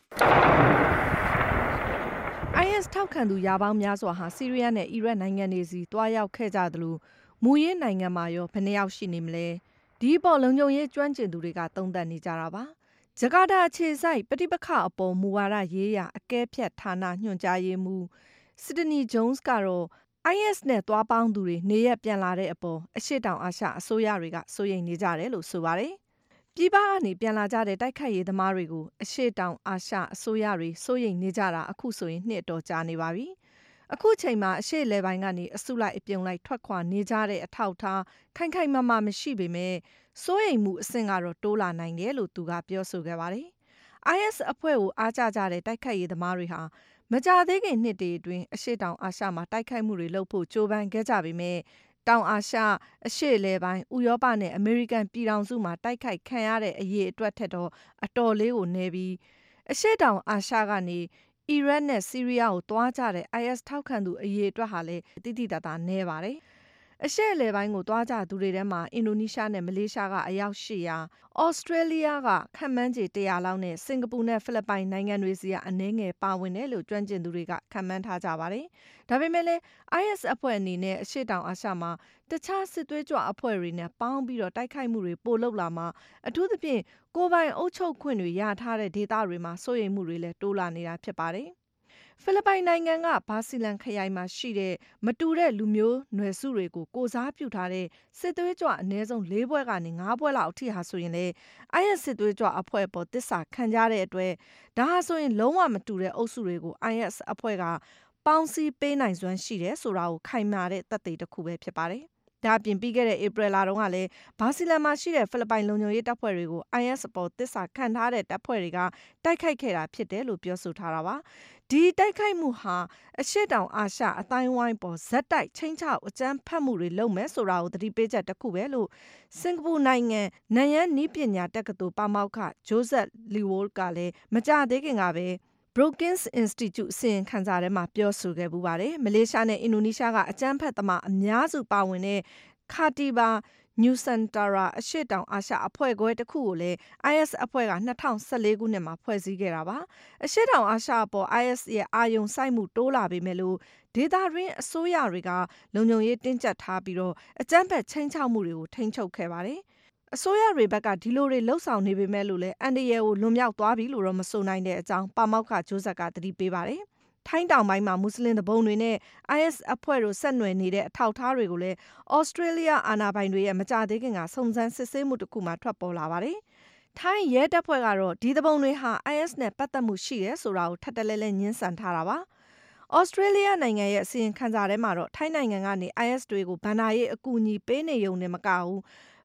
။ I S ထောက်ခံသူရာပေါင်းများစွာဟာဆီးရီးယားနဲ့အီရတ်နိုင်ငံတွေစီတွားရောက်ခဲ့ကြသလိုမူရင်းနိုင်ငံမှာရောဘယ်နှယောက်ရှိနေမလဲဒီပေါ်လုံခြုံရေးကျွမ်းကျင်သူတွေကသုံးသပ်နေကြတာပါဂျကာတာအခြေစိုက်ပဋိပက္ခအပေါ်မူဝါဒရေးရာအကဲဖြတ်ဌာနညွှန်ကြားရေးမှူးစစ်ဒနီဂျုံးစ်ကတော့ I S နဲ့တွားပေါင်းသူတွေနေရပြန်လာတဲ့အပေါ်အရှေ့တောင်အာရှအစိုးရတွေကစိုးရိမ်နေကြတယ်လို့ဆိုပါတယ်ပြည်ပကနေပြန်လာကြတဲ့တိုက်ခိုက်ရေးသမားတွေကိုအရှေ့တောင်အာရှအစိုးရတွေစိုးရိမ်နေကြတာအခုဆိုရင်နှစ်တော်ကြာနေပါပြီအခုချိန်မှာအရှေ့လယ်ပိုင်းကနေအစုလိုက်အပြုံလိုက်ထွက်ခွာနေကြတဲ့အထောက်ထားခိုင်ခိုင်မာမာမရှိပေမဲ့စိုးရိမ်မှုအဆင့်ကတော့တိုးလာနိုင်တယ်လို့သူကပြောဆိုခဲ့ပါတယ်။ I S အဖွဲ့ကိုအားကျကြတဲ့တိုက်ခိုက်ရေးသမားတွေဟာမကြာသေးခင်နှစ်တွေအတွင်းအရှေ့တောင်အာရှမှာတိုက်ခိုက်မှုတွေလုပ်ဖို့ကြိုးပမ်းခဲ့ကြပေမဲ့တောင်အာရှအရှေ့လယ်ပိုင်းဥရောပနဲ့အမေရိကန်ပြည်ထောင်စုမှာတိုက်ခိုက်ခံရတဲ့အရေးအတွက်ထက်တော့အတော်လေးကိုနေပြီးအရှေ့တောင်အာရှကနေအီရတ်နဲ့ဆီးရီးယားကိုတွားကြတဲ့ I S ထောက်ခံသူအရေးအတွက်ဟာလည်းတိတိတတ်တာနည်းပါတယ်။အရှေ့အလယ်ပိုင်းကိုတွားကြသူတွေထဲမှာအင်ဒိုနီးရှားနဲ့မလေးရှားကအယောက်၈ရာ၊ဩစတြေးလျကခန့်မှန်းခြေ၁၀၀လောက်နဲ့စင်ကာပူနဲ့ဖိလစ်ပိုင်နိုင်ငံတွေစီကအနည်းငယ်ပါဝင်တယ်လို့ကျွမ်းကျင်သူတွေကခန့်မှန်းထားကြပါတယ်။ဒါပေမဲ့လည်း I S အဖွဲ့အနေနဲ့အရှေ့တောင်အာရှမှာတခြားစစ်သွေးကြွအဖွဲ့တွေနဲ့ပေါင်းပြီးတော့တိုက်ခိုက်မှုတွေပိုလုပ်လာမှာအထူးသဖြင့်ကိုယ်ပိုင်အုပ်ချုပ်ခွင့်တွေရထားတဲ့ဒေသတွေမှာစိုးရိမ်မှုတွေလည်းတိုးလာနေတာဖြစ်ပါတယ်။ဖိလစ်ပိုင်နိုင်ငံကဘာစီလန်ခရိုင်မှာရှိတဲ့မတူတဲ့လူမျိုးနွယ်စုတွေကိုကိုစားပြုထားတဲ့စစ်သွေးကြွအနည်းဆုံး၄ဘွဲ့ကနေ၅ဘွဲ့လောက်အထိဟာဆိုရင်လေ I S စစ်သွေးကြွအဖွဲ့ပေါ်တစ္ဆာခံကြတဲ့အတွက်ဒါဟာဆိုရင်လုံးဝမတူတဲ့အုပ်စုတွေကို I S အဖွဲ့ကပေါင်းစည်းပေးနိုင်စွမ်းရှိတယ်ဆိုတာကိုခိုင်မာတဲ့သက်သေတစ်ခုပဲဖြစ်ပါတယ်။ဒါအပြင်ပြီးခဲ့တဲ့ဧပြီလတုန်းကလည်းဘာစီလန်မှာရှိတဲ့ဖိလစ်ပိုင်လုံခြုံရေးတပ်ဖွဲ့တွေကို I S အပေါ်တစ္ဆာခံထားတဲ့တပ်ဖွဲ့တွေကတိုက်ခိုက်ခဲ့တာဖြစ်တယ်လို့ပြောဆိုထားတာပါ။ဒီတိုက်ခိုက်မှုဟာအရှေ့တောင်အာရှအတိုင်းဝိုင်းပေါ်ဇက်တိုက်ချင်းချောက်အကြမ်းဖက်မှုတွေလုပ်မယ်ဆိုတာကိုသတိပေးချက်တစ်ခုပဲလို့စင်ကာပူနိုင်ငံနန်ယန်းနည်းပညာတက္ကသိုလ်ပါမောက္ခဂျိုးဇက်လီဝိုးကလည်းမကြသေးခင်ကပဲBrookings Institute အစီရင်ခံစာထဲမှာပြောဆိုခဲ့ပူပါတယ်။မလေးရှားနဲ့အင်ဒိုနီးရှားကအကြမ်းဖက်သမားအများစုပါဝင်တဲ့ခါတီဘာနျူစန်တာရာအရှေ့တောင်အာရှအဖွဲ့ခွဲတစ်ခုကိုလည်း I S အဖွဲ့က၂၀၁၄ခုနှစ်မှာဖွဲ့စည်းခဲ့တာပါ။အရှေ့တောင်အာရှအပေါ် I S ရဲ့အာရုံစိုက်မှုတိုးလာပေမဲ့လို့ဒေသတွင်းအစိုးရတွေကလုံခြုံရေးတင်းကျပ်ထားပြီးတော့အကြမ်းဖက်ချိန်ချောက်မှုတွေကိုထိန်းချုပ်ခဲ့ပါတယ်။အစိုးရတွေဘက်ကဒီလိုတွေလှုပ်ဆောင်နေပေမဲ့လို့လည်းအန်ဒီရဲကိုလွန်မြောက်သွားပြီလို့တော့မဆိုနိုင်တဲ့အကြောင်းပါမောက္ခဂျိုးဇက်ကသတိပေးပါတယ်။ထိုင်းတောင်ပိုင်းမှာမွတ်စလင်တပုံတွေနဲ့ I S အဖွဲ့တို့ဆက်နွယ်နေတဲ့အထောက်အထားတွေကိုလည်းဩစတြေးလျအာဏာပိုင်တွေရဲ့မကြသေးခင်ကစုံစမ်းစစ်ဆေးမှုတစ်ခုမှထွက်ပေါ်လာပါတယ်။ထိုင်းရဲတပ်ဖွဲ့ကတော့ဒီတပုံတွေဟာ I S နဲ့ပတ်သက်မှုရှိတယ်ဆိုတာကိုထပ်တလဲလဲညှင်းဆန်ထားတာပါ။ဩစတြေးလျနိုင်ငံရဲ့အစီရင်ခံစာထဲမှာတော့ထိုင်းနိုင်ငံကနေ I S တွေကိုဗန်နာရေးအကူအညီပေးနေုံနဲ့မကဘူး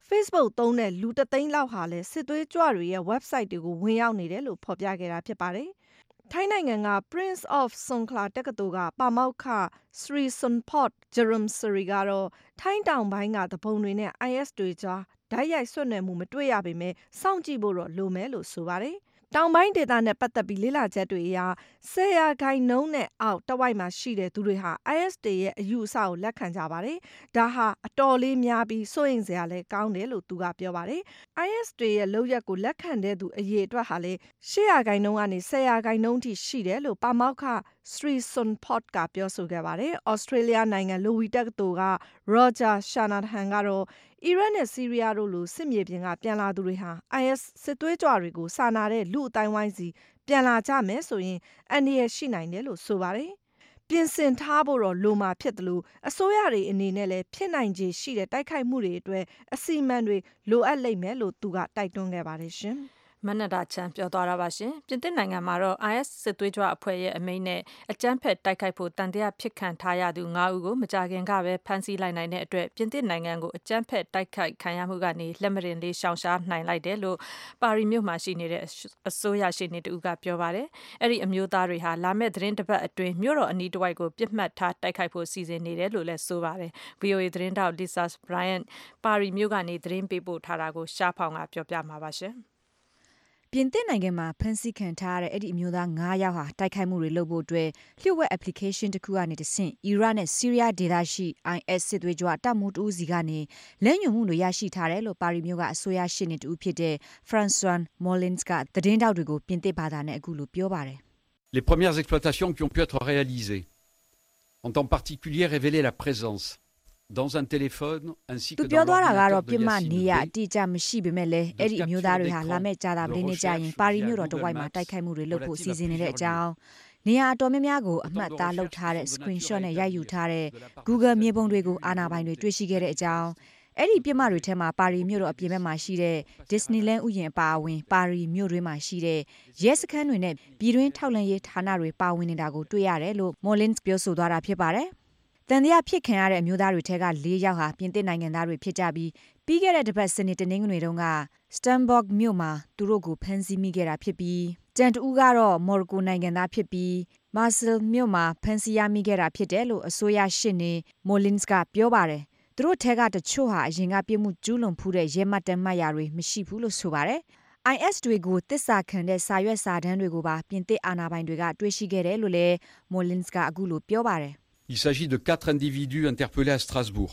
Facebook သုံးတဲ့လူတစ်သိန်းလောက်ဟာလည်းစစ်သွေးကြွတွေရဲ့ website တွေကိုဝင်ရောက်နေတယ်လို့ဖော်ပြခဲ့တာဖြစ်ပါတယ်။ထိုင်းနိုင်ငံက Prince of Songkhla တက္ကသိုလ်ကပါမောက္ခ Sri Sonpot Jerumsri ကတော့ထိုင်းတောင်ပိုင်းကတပုံတွေနဲ့ I S တွေကြားဓာတ်ရိုက်ဆွတ်နွယ်မှုမတွေ့ရပေမဲ့စောင့်ကြည့်ဖို့တော့လိုမယ်လို့ဆိုပါတယ်။တောင်ပိုင်းဒေသနဲ့ပတ်သက်ပြီးလေ့လာချက်တွေအရဆယ်ရာခိုင်နှုန်းနဲ့အောက်တဝိုက်မှာရှိတဲ့သူတွေဟာ I S တွေရဲ့အယူအဆကိုလက်ခံကြပါတယ်။ဒါဟာအတော်လေးများပြီးစိုးရိမ်စရာလည်းကောင်းတယ်လို့သူကပြောပါတယ်။ I S တွေရဲ့လုပ်ရက်ကိုလက်ခံတဲ့သူအရေအတွက်ဟာလည်းရှစ်ရာခိုင်နှုန်းကနေဆယ်ရာခိုင်နှုန်းထိရှိတယ်လို့ပါမောက္ခ Sri Sonpot ကပြောဆိုခဲ့ပါတယ်။ Australia နိုင်ငံလိုဝီတက္ကသိုလ်က Roger Shanahan ကတော့အီရတ်နဲ့ဆီးရီးယားတို့လိုစစ်မြေပြင်ကပြန်လာသူတွေဟာ I S စစ်သွေးကြွတွေကိုစာနာတဲ့လူအတိုင်းဝိုင်းစီပြန်လာကြမယ်ဆိုရင်အန္တရာယ်ရှိနိုင်တယ်လို့ဆိုပါတယ်။ပြင်ဆင်ထားဖို့တော့လိုမှာဖြစ်တယ်လို့အစိုးရတွေအနေနဲ့လည်းဖြစ်နိုင်ခြေရှိတဲ့တိုက်ခိုက်မှုတွေအတွက်အစီအမံတွေလိုအပ်လိမ့်မယ်လို့သူကတိုက်တွန်းခဲ့ပါတယ်ရှင်။မနတာချန်ပြောသွားတာပါရှင်ပြင်သစ်နိုင်ငံမှာတော့ I S စစ်သွေးကြွအဖွဲ့ရဲ့အမိန့်နဲ့အကြမ်းဖက်တိုက်ခိုက်ဖို့တန်တရားဖြစ်ခံထားရသူငါးဦးကိုမကြာခင်ကပဲဖမ်းဆီးလိုက်နိုင်တဲ့အတွက်ပြင်သစ်နိုင်ငံကိုအကြမ်းဖက်တိုက်ခိုက်ခံရမှုကနေလက်မရင်လေးရှောင်ရှားနိုင်လိုက်တယ်လို့ပါရီမြို့မှာရှိနေတဲ့အစိုးရရှိနေတူကပြောပါတယ်အဲ့ဒီအမျိုးသားတွေဟာလာမယ့်သတင်းတစ်ပတ်အတွင်းမြို့တော်အနီးတစ်ဝိုက်ကိုပြစ်မှတ်ထားတိုက်ခိုက်ဖို့စီစဉ်နေတယ်လို့လည်းဆိုပါတယ် V O A သတင်းတောက် Lisa Bryant ပါရီမြို့ကနေသတင်းပေးပို့ထားတာကိုရှားဖောင်ကပြောပြမှာပါရှင်ပြင်သစ်နိုင်ငံမှာဖန်ဆီးခံထားရတဲ့အဲ့ဒီအမျိုးသား၅ယောက်ဟာတိုက်ခိုက်မှုတွေလုပ်ဖို့အတွက်လျှို့ဝှက် application တစ်ခုကနေတဆင့်အီရတ်နဲ့ဆီးရီးယားဒေသရှိ I S စစ်သွေးကြွတပ်မှုတူစီကနေလက်ညှိုးမှုတွေရရှိထားတယ်လို့ပါရီမြို့ကအစိုးရရှေ့နေတူဖြစ်တဲ့ François Molins ကသတင်းတောက်တွေကိုပြင်သစ်ဘာသာနဲ့အခုလိုပြောပါတယ် Les premières exploitations qui ont pu être réalisées ont en particulier révélé la présence dans un téléphone ainsi que dans l'ordinateur de Yassine အတိအကျမရှိပေမဲ့လည်းအဲ့ဒီအမျိုးသားတွေဟာလာမဲ့ကြာတာပလေးနဲ့ကြာရင်ပါရီမြို့တော်တဝိုက်မှာတိုက်ခိုက်မှုတွေလုပ်ဖို့စီစဉ်နေတဲ့အကြောင်းနေရာအတော်များများကိုအမှတ်သားလုပ်ထားတဲ့ screenshot နဲ့ရိုက်ယူထားတဲ့ Google မြေပုံတွေကိုအာဏာပိုင်တွေတွေ့ရှိခဲ့တဲ့အကြောင်းအဲ့ဒီပြစ်မှတ်တွေထဲမှာပါရီမြို့တော်အပြင်ဘက်မှာရှိတဲ့ Disneyland ဥယျာဉ်အပါအဝင်ပါရီမြို့တွင်းမှာရှိတဲ့ရဲစခန်းတွေနဲ့ပြည်တွင်းထောက်လှမ်းရေးဌာနတွေပါဝင်နေတာကိုတွေ့ရတယ်လို့ Molins ပြောဆိုသွားတာဖြစ်ပါတယ်တန်တရားဖြစ်ခံရတဲ့အမျိုးသားတွေထဲက၄ယောက်ဟာပြင်သစ်နိုင်ငံသားတွေဖြစ်ကြပြီးပြီးခဲ့တဲ့တစ်ပတ်စနေတနင်္ဂနွေတုန်းက Stambourg မြို့မှာသူတို့ကိုဖမ်းဆီးမိခဲ့တာဖြစ်ပြီးကြံတူကတော့မော်ရိုကိုနိုင်ငံသားဖြစ်ပြီး Marseille မြို့မှာဖမ်းဆီးရမိခဲ့တာဖြစ်တယ်လို့အစိုးရရှေ့နေ Molins ကပြောပါတယ်သူတို့ထဲကတချို့ဟာအရင်ကပြစ်မှုကျူးလွန်ဖူးတဲ့ရဲမှတ်တမ်းမှတ်ရာတွေမရှိဘူးလို့ဆိုပါတယ်I S တွေကိုတစ္ဆာခံတဲ့စာရွက်စာတမ်းတွေကိုပါပြင်သစ်အာဏာပိုင်တွေကတွေ့ရှိခဲ့တယ်လို့လည်း Molins ကအခုလိုပြောပါတယ် Il s'agit de quatre individus interpellés à Strasbourg.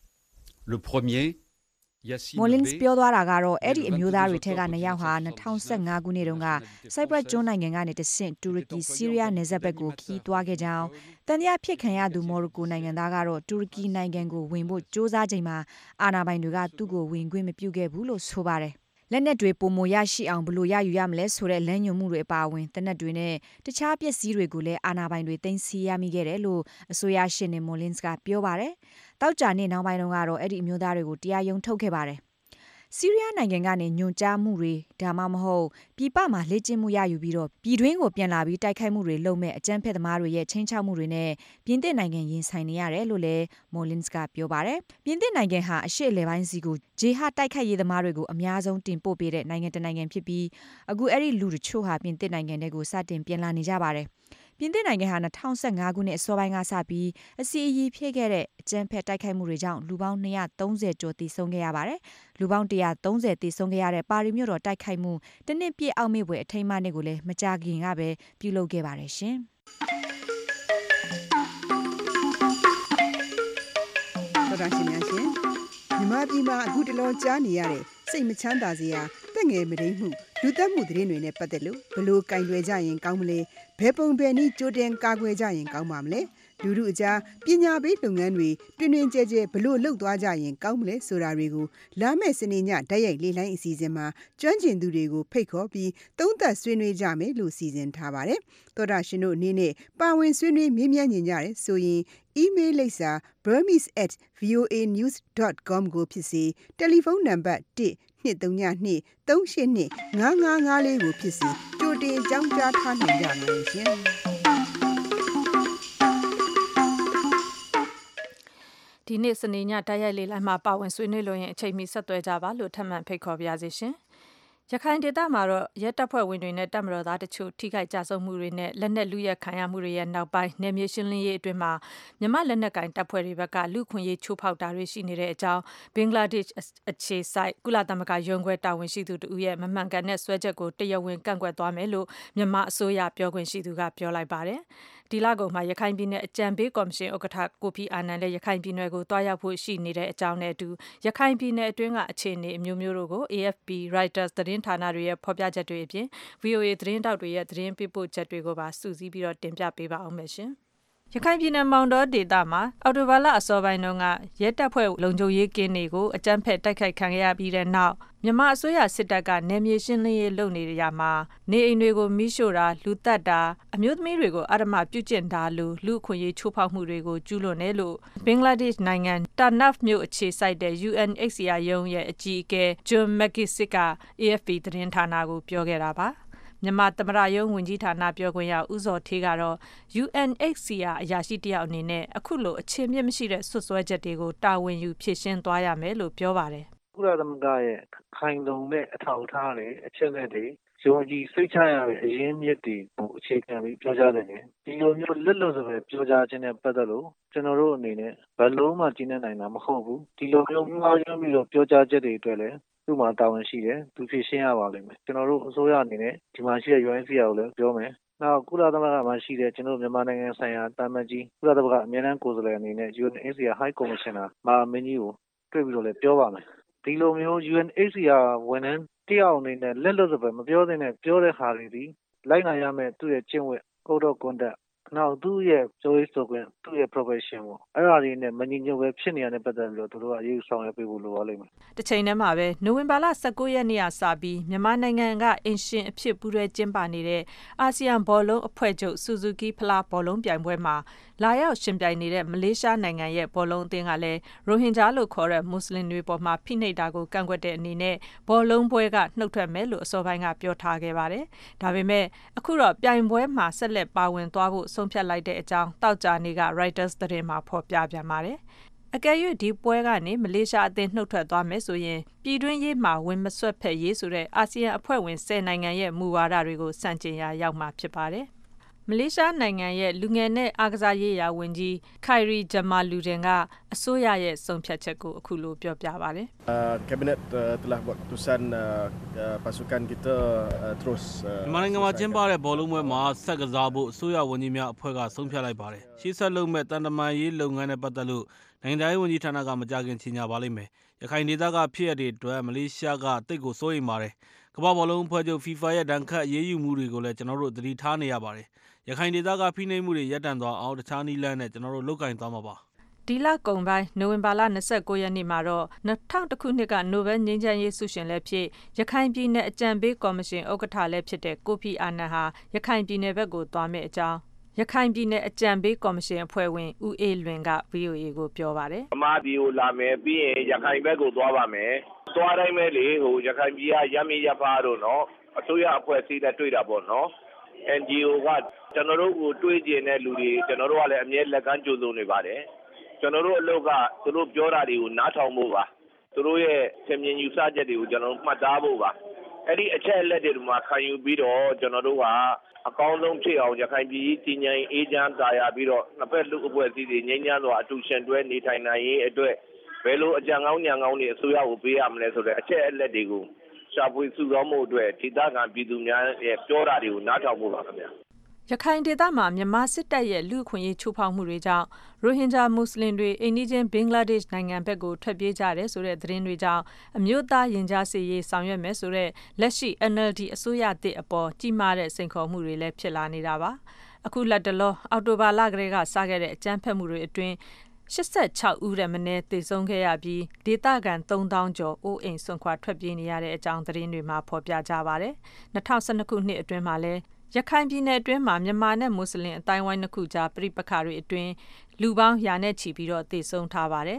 Le premier, Yassine Molins ပြောသွားတာကတော့အဲ့ဒီအမျိုးသားတွေထဲကနှစ်ယောက်ဟာ၂၀၁၅ခုနှစ်တုန်းက Cyprus ကျွန်းနိုင်ငံကနေတဆင့်တူရကီဆီးရီးယားနယ်စပ်ဘက်ကိုခီးသွားခဲ့ကြောင်းတန်တရားဖြစ်ခံရသူမော်ရိုကိုနိုင်ငံသားကတော့တူရကီနိုင်ငံကိုဝင်ဖို့စ조사ချိန်မှာအာဏာပိုင်တွေကသူ့ကိုဝင်ခွင့်မပြုခဲ့ဘူးလို့ဆိုပါတယ်လက်နက်တွေပုံမရရှိအောင်ဘလို့ရယူရမလဲဆိုတဲ့လမ်းညွှန်မှုတွေအပါအဝင်တနက်တွေနဲ့တခြားပစ္စည်းတွေကိုလည်းအာဏာပိုင်တွေတင်စီရမိခဲ့တယ်လို့အစိုးရရှေ့နေ Molins ကပြောပါတယ်။တောက်ကြနေ့နောက်ပိုင်းတုန်းကတော့အဲ့ဒီအမျိုးသားတွေကိုတရားရုံးထုတ်ခဲ့ပါတယ်။ဆီးရီးယားနိုင်ငံကနေညွန်ကြားမှုတွေဒါမှမဟုတ်ပြည်ပမှာလေ့ကျင့်မှုရယူပြီးတော့ပြည်တွင်းကိုပြန်လာပြီးတိုက်ခိုက်မှုတွေလုပ်မဲ့အကြမ်းဖက်သမားတွေရဲ့ချင်းချောက်မှုတွေနဲ့ပြင်သစ်နိုင်ငံရင်ဆိုင်နေရတယ်လို့လည်း Molins ကပြောပါတယ်။ပြင်သစ်နိုင်ငံဟာအရှေ့အလယ်ပိုင်းစီကိုဂျေဟတ်တိုက်ခိုက်ရေးသမားတွေကိုအများဆုံးတင်ပို့ပေးတဲ့နိုင်ငံတစ်နိုင်ငံဖြစ်ပြီးအခုအဲ့ဒီလူတချို့ဟာပြင်သစ်နိုင်ငံတွေကိုစတင်ပြန်လာနေကြပါတယ်။ပြင်သစ်နိုင်ငံဟာ၂၀၁၅ခုနှစ်အစောပိုင်းကစပြီးအစီအီဖြစ်ခဲ့တဲ့အကြမ်းဖက်တိုက်ခိုက်မှုတွေကြောင့်လူပေါင်း၂၃၀ကျော်သေဆုံးခဲ့ရပါတယ်။လူပေါင်း၁၃၀သေဆုံးခဲ့ရတဲ့ပါရီမြို့တော်တိုက်ခိုက်မှုတနစ်ပြည့်အောက်မေ့ပွဲအထိမ်းအမှတ်နေ့ကိုလည်းမကြာခင်ကပဲပြုလုပ်ခဲ့ပါတယ်ရှင်။တော်တော်ရှင်များရှင်မြန်မာပြည်မှာအခုတလောကြားနေရတဲ့စိတ်မချမ်းသာစရာတက်ငယ်မရင်းမှုလူသက်မှုသတင်းတွေနဲ့ပတ်သက်လို့ဘလို့ကင်တွယ်ကြရင်ကောင်းမလဲဘယ်ပုံပဲနည်းကြိုတင်ကာကွယ်ကြရင်ကောင်းပါမလဲလူလူအကြားပညာပေးလုပ်ငန်းတွေတွင်တွင်ကျဲကျဲဘလို့လှုပ်သွားကြရင်ကောင်းမလဲဆိုတာတွေကိုလာမယ့်စနေညဓာတ်ရိုက်လေးလိုင်းအစီအစဉ်မှာကျွမ်းကျင်သူတွေကိုဖိတ်ခေါ်ပြီးသုံးသပ်ဆွေးနွေးကြမယ်လို့စီစဉ်ထားပါတယ်သောတာရှင်တို့အနေနဲ့ပါဝင်ဆွေးနွေးမေးမြန်းကြတယ်ဆိုရင်email လိပ်စာ burmese at voa news dot com ကိုဖြစ်စေတယ်လီဖုန်းနံပါတ်one two three two three eight two five five fiveလေးကိုဖြစ်စေကြိုတင်ကြောင်းကြားထားနိုင်ကြပါမယ်ရှင်ဒီဒီနေ့စနေညတိုက်ရိုက်လေလိုင်းမှာပါဝင်ဆွေးနွေးလို့ရင်အချိန်မီဆက်သွဲကြပါလို့ထပ်မံဖိတ်ခေါ်ပါရစေရှင်ရခိုင်ဒေသမှာတော့ရဲတပ်ဖွဲ့ဝင်တွေနဲ့တပ်မတော်သားတချို့ထိခိုက်ကြဆုံးမှုတွေနဲ့လက်နက်လူရဲခံရမှုတွေရဲ့နောက်ပိုင်းနယ်မြေရှင်းလင်းရေးအတွင်းမှာမြန်မာလက်နက်ကင်တပ်ဖွဲ့တွေဘက်ကလူခွင့်ရေးချိုးဖောက်တာတွေရှိနေတဲ့အကြောင်းဘင်္ဂလားဒေ့ရှ်အခြေစိုက်ကုလသမဂ္ဂရုံးခွဲတာဝန်ရှိသူတို့ရဲ့မမှန်ကန်တဲ့ဆွဲချက်ကိုတရားဝင်ကန့်ကွက်သွားမယ်လို့မြန်မာအစိုးရပြောခွင့်ရှိသူကပြောလိုက်ပါတယ်ဒီလကုန်မှာရခိုင်ပြည်နယ်အကြံပေးကော်မရှင်ဥက္ကဋ္ဌကိုဖီအာနန်လည်းရခိုင်ပြည်နယ်ကိုတွားရောက်ဖို့ရှိနေတဲ့အကြောင်းနဲ့အတူရခိုင်ပြည်နယ်အတွင်းကအခြေအနေအမျိုးမျိုးတို့ကို A F P Reuters သတင်းဌာနတွေရဲ့ဖော်ပြချက်တွေအပြင် V O A သတင်းတောက်တွေရဲ့သတင်းပေးပို့ချက်တွေကိုပါစုစည်းပြီးတော့တင်ပြပေးပါအောင်မယ်ရှင်ရခိုင်ပြည်နယ်မောင်တောဒေသမှာအော်တိုဘာလအစောပိုင်းတုန်းကရဲတပ်ဖွဲ့လုံခြုံရေးကင်းတွေကိုအကြမ်းဖက်တိုက်ခိုက်ခံရပြီးတဲ့နောက်မြန်မာအစိုးရစစ်တပ်ကနယ်မြေရှင်းလင်းရေးလုပ်နေရမှာနေအိမ်တွေကိုမိရှို့တာလူတက်တာအမျိုးသမီးတွေကိုအဓမ္မပြုကျင့်တာလိုလူအခွင့်အရေးချိုးဖောက်မှုတွေကိုကျူးလွန်တယ်လို့ဘင်္ဂလားဒေ့ရှ်နိုင်ငံတာနတ်မြို့အခြေစိုက်တဲ့ U N H C R ရုံးရဲ့အကြီးအကဲ John McKissick က A F P သတင်းဌာနကိုပြောခဲ့တာပါမြန်မာသမ္မတရုံးဝန်ကြီးဌာနပြောခွင့်ရဦးစောထေးကတော့ U N H C R အရာရှိတယောက်အနေနဲ့အခုလိုအခြေမြင့်မရှိတဲ့ဆွဆွဲချက်တွေကိုတာဝန်ယူဖြေရှင်းသွားရမယ်လို့ပြောပါတယ်ကုလသမဂ္ဂရဲ့ခိုင်လုံတဲ့အထောက်အထားတွေအချက်အလက်တွေယုံကြည်စိတ်ချရတဲ့အရင်းမြစ်တွေကိုအခြေခံပြီးပြောကြားတယ်ဒီလိုမျိုးလက်လွတ်စပယ်ပြောကြားခြင်းနဲ့ပတ်သက်လို့ကျွန်တော်တို့အနေနဲ့ဘယ်လုံးမှကျင်းနေနိုင်တာမဟုတ်ဘူးဒီလိုမျိုးမှားယွင်းပြီးတော့ပြောကြားချက်တွေအတွက်လည်းသူ့မှာတာဝန်ရှိတယ်သူဖြေရှင်းရပါလိမ့်မယ်ကျွန်တော်တို့အစိုးရအနေနဲ့ဒီမှာရှိတဲ့ U N H C R ကိုလည်းပြောမယ်နောက်ကုလသမဂ္ဂမှာရှိတဲ့ကျွန်တော်တို့မြန်မာနိုင်ငံဆိုင်ရာတာမန်ကြီးကုလသမဂ္ဂအမြဲတမ်းကိုယ်စားလှယ်အနေနဲ့ U N H C R High Commissioner မာမင်းကြီးကိုတွေ့ပြီးတော့လည်းပြောပါမယ်ဒီလိုမျိုး U N H C R ဝန်ထမ်းတယောက်အနေနဲ့လက်လွတ်စပယ်မပြောသင့်တဲ့ပြောတဲ့ဟာတွေဒီလိုက်နိုင်ရမယ်သူ့ရဲ့ကျင့်ဝတ် Code of Conduct နောက်သူ့ရဲ့ပြောရေးဆိုခွင့်သူ့ရဲ့ profession ပေါ့အဲ့ဒါတွေနဲ့မညီညွတ်ပဲဖြစ်နေရတဲ့ပတ်သက်ပြီးတော့သူတို့ကအရေးဆောင်ရွက်ပေးဖို့လိုပါလိမ့်မယ်တစ်ချိန်တည်းမှာပဲနိုဝင်ဘာလ၁၉ရက်နေ့ကစပြီးမြန်မာနိုင်ငံကအင်ရှင်အဖြစ်ပူးရဲကျင်းပနေတဲ့အာဆီယံဘောလုံးအဖွဲ့ချုပ်ဆူဇူကီဖလားဘောလုံးပြိုင်ပွဲမှာလာရောက်ရှင်ပြိုင်နေတဲ့မလေးရှားနိုင်ငံရဲ့ဘောလုံးအသင်းကလည်းရိုဟင်ဂျာလို့ခေါ်တဲ့မွတ်စလင်တွေပေါ်မှာဖိနှိပ်တာကိုကန့်ကွက်တဲ့အနေနဲ့ဘောလုံးပွဲကနှုတ်ထွက်မယ်လို့အစောပိုင်းကပြောထားခဲ့ပါတယ်ဒါပေမဲ့အခုတော့ပြိုင်ပွဲမှာဆက်လက်ပါဝင်သွားဖို့ဆုံးဖြတ်လိုက်တဲ့အကြောင်းတောက်ကြနေက Reuters သတင်းမှာဖော်ပြပြန်ပါတယ်အကယ်၍ဒီပွဲကနေမလေးရှားအသင်းနှုတ်ထွက်သွားမယ်ဆိုရင်ပြည်တွင်းရေးမှာဝင်မဆွတ်ဖက်ရေးဆိုတဲ့အာဆီယံအဖွဲ့ဝင်၁၀နိုင်ငံရဲ့မူဝါဒတွေကိုစန့်ကျင်ရာရောက်မှာဖြစ်ပါတယ်မလေးရှားနိုင်ငံရဲ့လူငယ်နဲ့အားကစားရေးရာဝန်ကြီးခိုင်ရီဂျမာလူဒင်ကအစိုးရရဲ့ဆုံးဖြတ်ချက်ကိုအခုလိုပြောပြပါတယ်။ Kabinet telah buat keputusan pasukan kita terus မြန်မာနိုင်ငံမှာကျင်းပတဲ့ဘောလုံးပွဲမှာဆက်ကစားဖို့အစိုးရဝန်ကြီးများအဖွဲ့ကဆုံးဖြတ်လိုက်ပါတယ်။ရှေ့ဆက်လုပ်မဲ့တန်တမာရေးလုပ်ငန်းနဲ့ပတ်သက်လို့နိုင်ငံရေးဝန်ကြီးဌာနကမကြခင်ကြီးညာပါလိမ့်မယ်။ရခိုင်ဒေသကဖြစ်ရတဲ့အတွက်မလေးရှားကတိတ်ကိုစိုးရိမ်ပါတယ်။ကမ္ဘာဘောလုံးအဖွဲ့ချုပ် FIFA ရဲ့ဒဏ်ခတ်အရေးယူမှုတွေကိုလည်းကျွန်တော်တို့သတိထားနေရပါတယ်။ရခိုင်ဒေသကဖိနှိပ်မှုတွေရပ်တန့်သွားအောင်တခြားနည်းလမ်းနဲ့ကျွန်တော်တို့လုပ်ကိုင်သွားမှာပါဒီလကုန်ပိုင်းနိုဝင်ဘာလ၂၉ရက်နေ့မှာတော့၂၀၀၁ခုနှစ်ကနိုဘယ်ငြိမ်းချမ်းရေးဆုရှင်လည်းဖြစ်ရခိုင်ပြည်နယ်အကြံပေးကော်မရှင်ဥက္ကဋ္ဌလည်းဖြစ်တဲ့ကိုဖီအာနန်ဟာရခိုင်ပြည်နယ်ဘက်ကိုသွားမယ့်အကြောင်းရခိုင်ပြည်နယ်အကြံပေးကော်မရှင်အဖွဲ့ဝင်ဦးအေးလွင်က V O A ကိုပြောပါတယ်။အမားဒီကိုလာမယ်ပြီးရင်ရခိုင်ဘက်ကိုသွားပါမယ်။သွားတိုင်းပဲလေဟိုရခိုင်ပြည်ကရမရဖားတို့နော်အစိုးရအဖွဲ့အစည်းနဲ့တွေ့တာပေါ့နော်။ N G O ကကျွန်တော်တို့ကိုတွေးကျင်တဲ့လူတွေကျွန်တော်တို့ကလည်းအမြဲလက်ကမ်းကြိုဆိုနေပါတယ်။ကျွန်တော်တို့အလုပ်ကသူတို့ပြောတာတွေကိုနားထောင်ဖို့ပါ။သူတို့ရဲ့သင်မြင်ယူဆချက်တွေကိုကျွန်တော်တို့မှတ်သားဖို့ပါ။အဲ့ဒီအချက်အလက်တွေမှာခံယူပြီးတော့ကျွန်တော်တို့ကအကောင်းဆုံးဖြစ်အောင်ရခိုင်ပြည်ကြီးငြိမ်းအေးချမ်းသာယာပြီးတော့နှစ်ဖက်လူအဖွဲ့အစည်းတွေငြိမ်းချမ်းစွာအတူရှင်တွဲနေထိုင်နိုင်ရေးအတွက်ဘယ်လိုအကြံကောင်းဉာဏ်ကောင်းတွေအစိုးရကိုပေးရမလဲဆိုတဲ့အချက်အလက်တွေကိုရှာဖွေစုဆောင်းမှုအတွက်ဒေသခံပြည်သူများရဲ့ပြောတာတွေကိုနားထောင်ဖို့ပါခင်ဗျာရခိုင်ဒေသမှာမြန်မာစစ်တပ်ရဲ့လူ့အခွင့်အရေးချိုးဖောက်မှုတွေကြောင့်ရိုဟင်ဂျာမွတ်စလင်တွေအိမ်နီးချင်းဘင်္ဂလားဒေ့ရှ်နိုင်ငံဘက်ကိုထွက်ပြေးကြတယ်ဆိုတဲ့သတင်းတွေကြောင့်အမျိုးသားရင်ကြားစေ့ရေးဆောင်ရွက်မယ်ဆိုတဲ့လက်ရှိ N L D အစိုးရသစ်အပေါ်ကြီးမားတဲ့စိန်ခေါ်မှုတွေလည်းဖြစ်လာနေတာပါအခုလက်တလောအောက်တိုဘာလကလေးကစခဲ့တဲ့အကြမ်းဖက်မှုတွေအတွင်း၈၆ဦးရမင်းသေဆုံးခဲ့ရပြီးဒေသခံသုံးသောင်းကျော်အိုးအိမ်ဆွန့်ခွာထွက်ပြေးနေရတဲ့အကြောင်းသတင်းတွေမှာဖော်ပြကြပါတယ်၂၀၁၂ခုနှစ်အတွင်းမှာလည်းရခိုင်ပြည်နယ်အတွင်းမှာမြန်မာနဲ့မွတ်စလင်အတိုင်းဝိုင်းနှစ်ခုကြားပြိပခါတွေအတွင်းလူပေါင်းရာနဲ့ချီပြီးတော့သေဆုံးထားပါတယ်